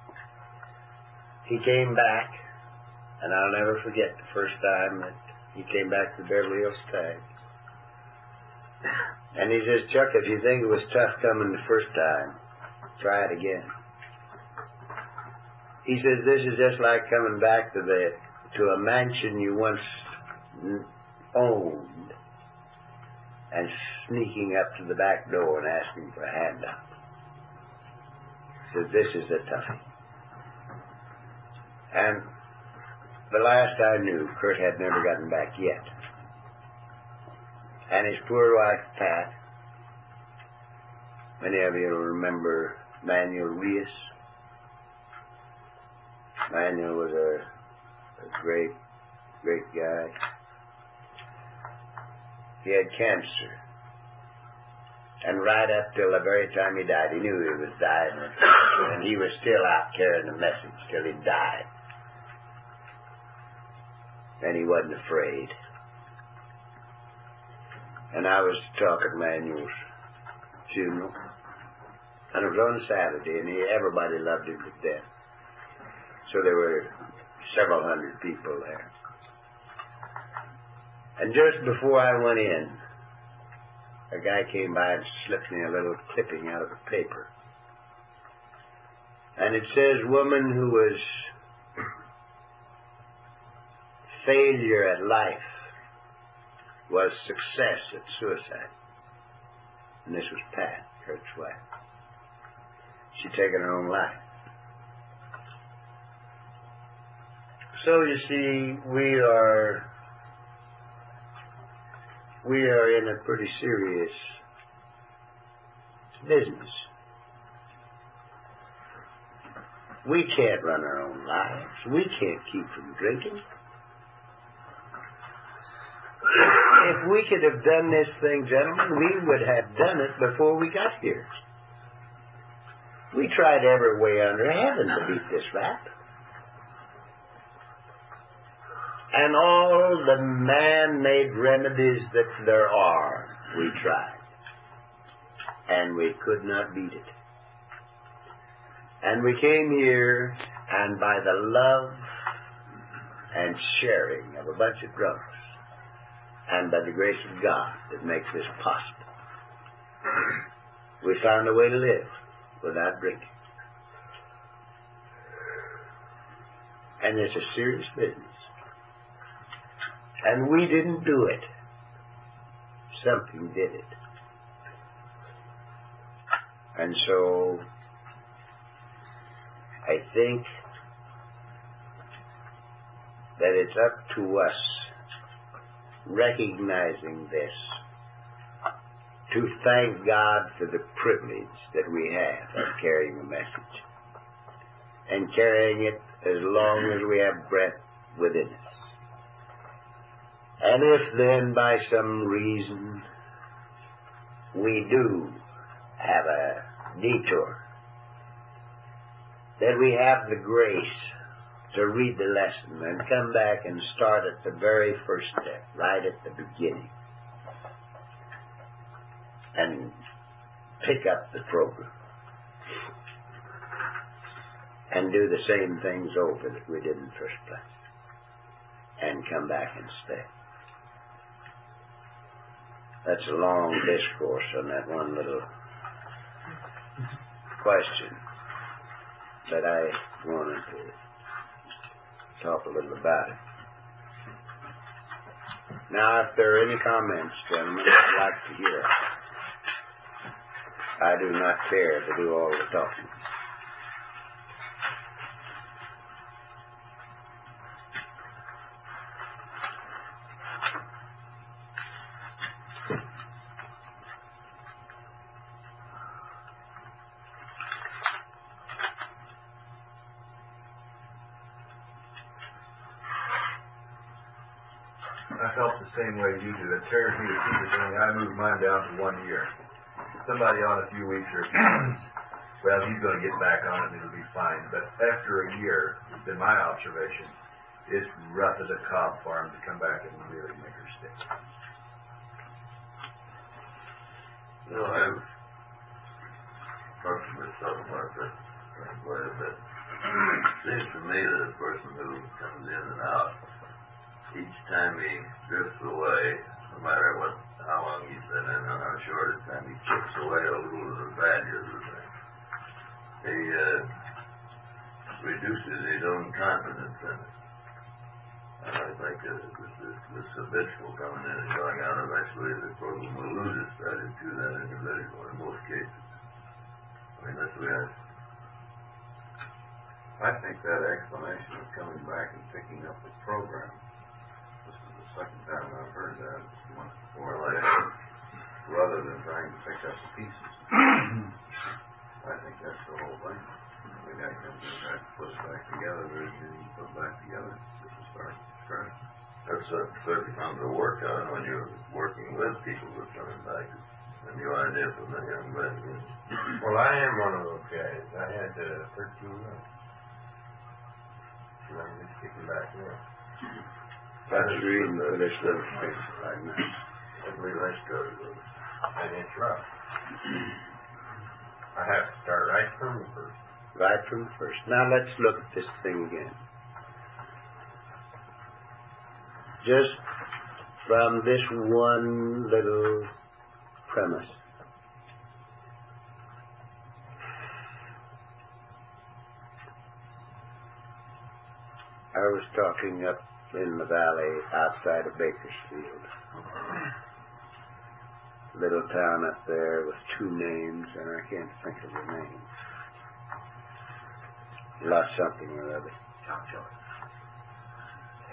He came back, and I'll never forget the first time that he came back to the Beverly Hills Tag. And he says, Chuck, if you think it was tough coming the first time, try it again. He says, this is just like coming back to a mansion you once owned and sneaking up to the back door and asking for a handout. He says, this is a toughie. And the last I knew, Kurt had never gotten back yet. And his poor wife, Pat, many of you will remember Manuel Rios. Manuel was a great, great guy. He had cancer. And right up till the very time he died, he knew he was dying. And he was still out carrying the message till he died. And he wasn't afraid. And I was to talk at Manuel's funeral. And it was on a Saturday, and everybody loved him to death. So there were several hundred people there. And just before I went in, a guy came by and slipped me a little clipping out of the paper. And it says, woman who was failure at life was success at suicide. And this was Pat, Kurt's wife. She'd taken her own life. So you see, we are in a pretty serious business. We can't run our own lives. We can't keep from drinking. If we could have done this thing, gentlemen, we would have done it before we got here. We tried every way under heaven to beat this rap. And all the man-made remedies that there are, we tried. And we could not beat it. And we came here, and by the love and sharing of a bunch of drunks, and by the grace of God that makes this possible, we found a way to live without drinking. And it's a serious business. And we didn't do it. Something did it. And so, I think that it's up to us, recognizing this, to thank God for the privilege that we have of carrying the message. And carrying it as long as we have breath within us. And if then by some reason we do have a detour, that we have the grace to read the lesson and come back and start at the very first step, right at the beginning, and pick up the program and do the same things over that we did in the first place, and come back and stay. That's a long discourse on that one little question, but I wanted to talk a little about it. Now, if there are any comments, gentlemen, I'd like to hear. I do not care to do all the talking. I felt the same way you do. It tears me to pieces. I moved mine down to 1 year. Somebody on a few weeks or a few months, well, he's going to get back on it and it'll be fine. But after a year, it's been my observation, it's rough as a cob for him to come back and really make her stick. No, I've talked to myself about that quite a bit. It seems to me that a person who comes in and out, each time he drifts away, no matter how long he's been in and how short a time, he chips away a little of the value of the thing. He reduces his own confidence in it. And I think this habitual coming in and going out, eventually the program will lose its value to that individual in most cases. I mean, that's the way I think that explanation of coming back and picking up the program, this is the second time I've heard that. Once before, rather than trying to pick up the pieces. I think that's the whole thing. The guy comes in back, puts it back together, everything you put back together, just to start from scratch. That's certainly becomes a workout when you're working with people who are coming back. A new idea from the young man. Well, I am one of those guys. I had 13 months. And I'm just kicking back now. That's reading for this little thing right now. I believe I started with it. And it's rough. I have to start right from the first. Right from the first. Now let's look at this thing again. Just from this one little premise. I was talking up in the valley outside of Bakersfield. Little town up there with two names, and I can't think of the name. Lost something or other.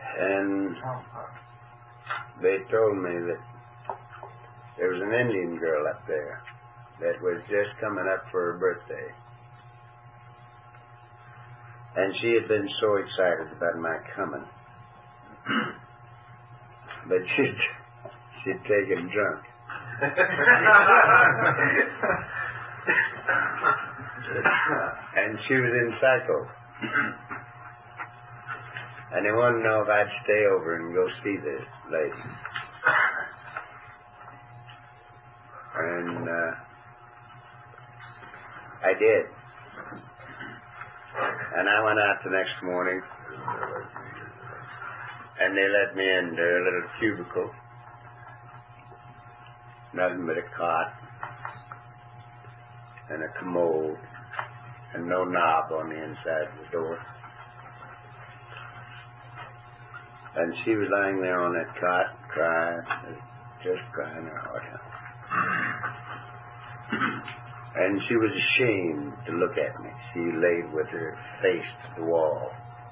And they told me that there was an Indian girl up there that was just coming up for her birthday. And she had been so excited about my coming. But she'd taken drunk. And she was in Psycho. And they wanted to know if I'd stay over and go see the lady. And I did. And I went out the next morning, and they let me into a little cubicle. Nothing but a cot and a commode and no knob on the inside of the door. And she was lying there on that cot, crying, just crying her heart out. And she was ashamed to look at me. She laid with her face to the wall.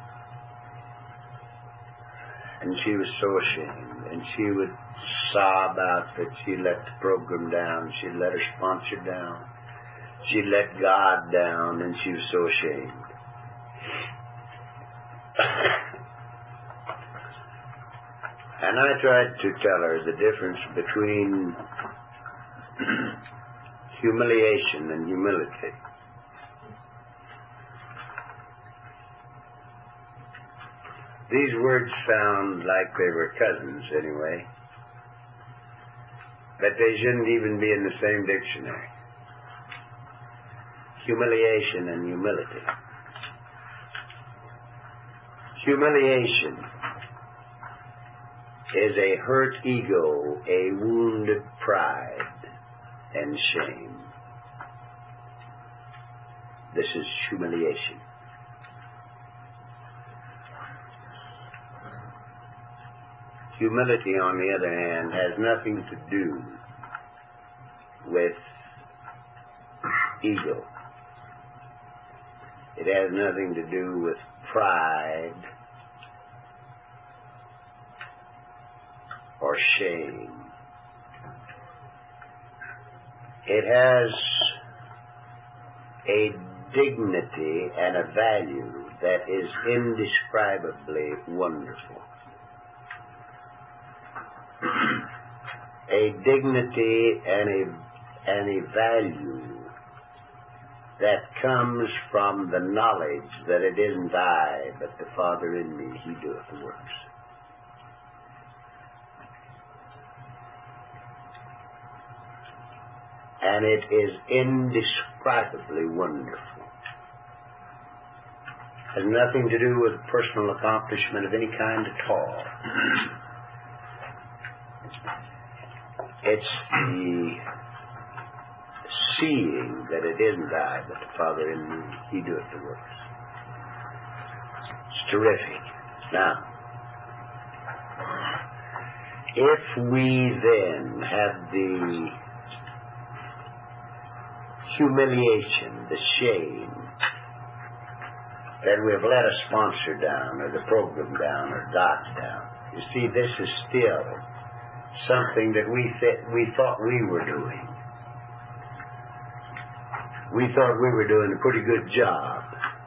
And she was so ashamed. And she would sob out that she let the program down. She let her sponsor down. She let God down, and she was so ashamed. And I tried to tell her the difference between humiliation and humility. These words sound like they were cousins anyway, but they shouldn't even be in the same dictionary. Humiliation and humility. Humiliation is a hurt ego, a wounded pride, and shame. This is humiliation. Humility, on the other hand, has nothing to do with ego. It has nothing to do with pride or shame. It has a dignity and a value that is indescribably wonderful. A dignity and a value that comes from the knowledge that it isn't I, but the Father in me, He doeth the works. And it is indescribably wonderful. It has nothing to do with personal accomplishment of any kind at all. It's the seeing that it isn't I, but the Father in me, He doeth the works. It's terrific. Now, if we then have the humiliation, the shame, that we've let a sponsor down, or the program down, or God down. You see, this is still something that we thought we were doing. We thought we were doing a pretty good job.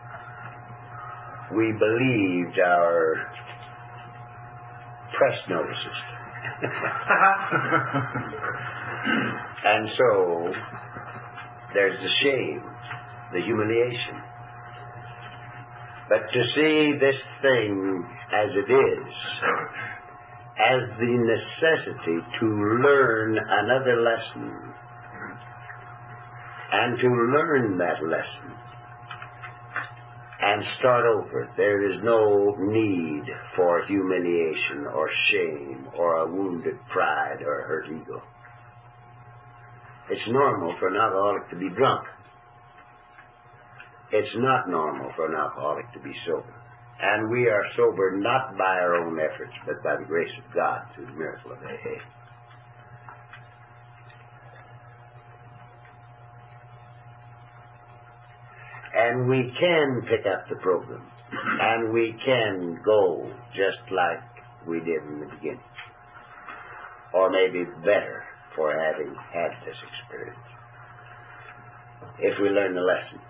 We believed our press notices. And so, there's the shame, the humiliation. But to see this thing as it is, as the necessity to learn another lesson, and to learn that lesson, and start over. There is no need for humiliation or shame or a wounded pride or a hurt ego. It's normal for an alcoholic to be drunk. It's not normal for an alcoholic to be sober. And we are sober not by our own efforts, but by the grace of God through the miracle of AA. And we can pick up the program. And we can go just like we did in the beginning. Or maybe better for having had this experience. If we learn the lesson.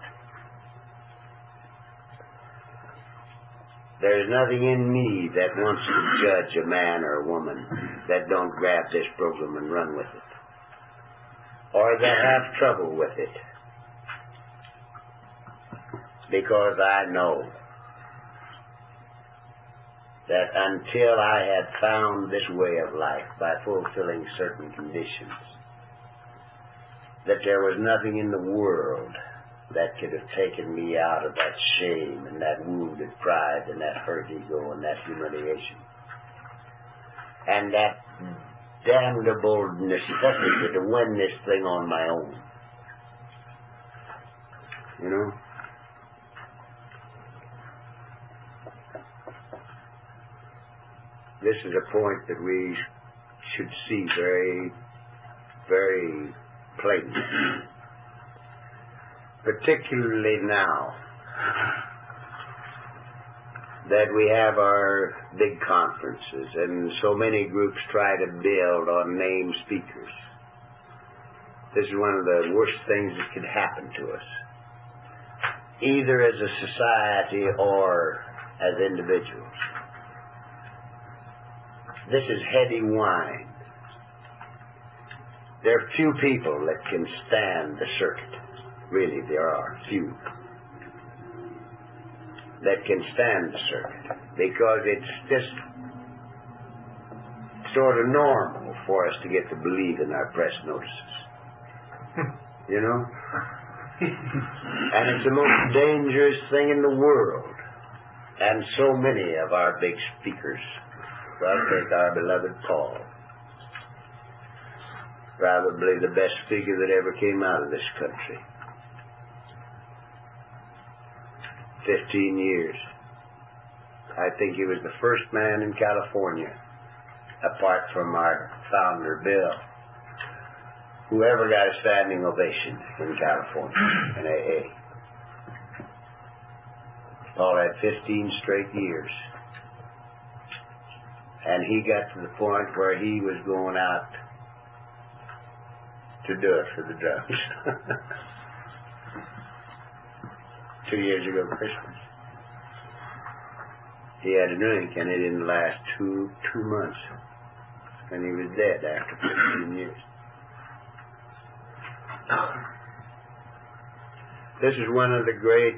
There's nothing in me that wants to judge a man or a woman that don't grab this program and run with it. Or that have trouble with it. Because I know that until I had found this way of life by fulfilling certain conditions, that there was nothing in the world that could have taken me out of that shame and that wounded pride and that hurt ego and that humiliation. And that damnable necessity to win this thing on my own. You know? This is a point that we should see very, very plainly. Particularly now that we have our big conferences and so many groups try to build on named speakers. This is one of the worst things that could happen to us, either as a society or as individuals. This is heady wine. There are few people that can stand the circuit. Really, there are few that can stand the circuit, because it's just sort of normal for us to get to believe in our press notices. You know? And it's the most dangerous thing in the world. And so many of our big speakers, well, take our beloved Paul, probably the best speaker that ever came out of this country. 15 years. I think he was the first man in California, apart from our founder, Bill, who ever got a standing ovation in California, in AA. Paul had 15 straight years. And he got to the point where he was going out to do it for the drums. 2 years ago Christmas. He had a drink and it didn't last two months. And he was dead after 15 years. This is one of the great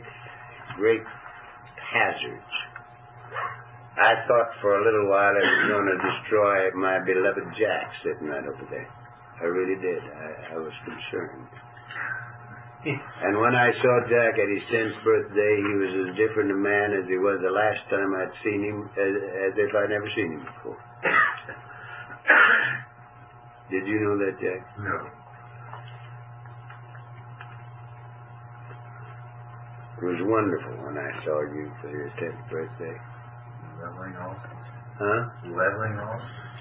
hazards. I thought for a little while it was going to destroy my beloved Jack sitting right over there. I really did. I was concerned. And when I saw Jack at his 10th birthday, he was as different a man as he was the last time I'd seen him, as if I'd never seen him before. Did you know that, Jack? No. It was wonderful when I saw you for your 10th birthday. Leveling off? Huh? Leveling off?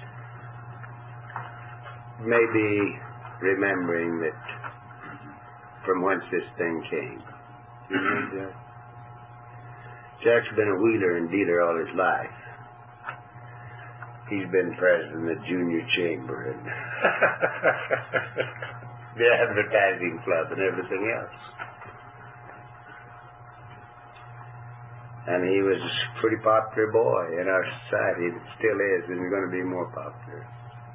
Maybe remembering that from whence this thing came. You know, Jack? Jack's been a wheeler and dealer all his life. He's been president of the junior chamber and the advertising club and everything else. And he was a pretty popular boy in our society. It still is, and he's going to be more popular.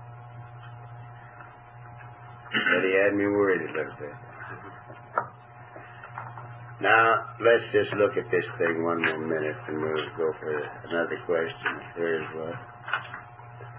But he had me worried a little bit. Now, let's just look at this thing one more minute, and we'll go for another question. Here's what.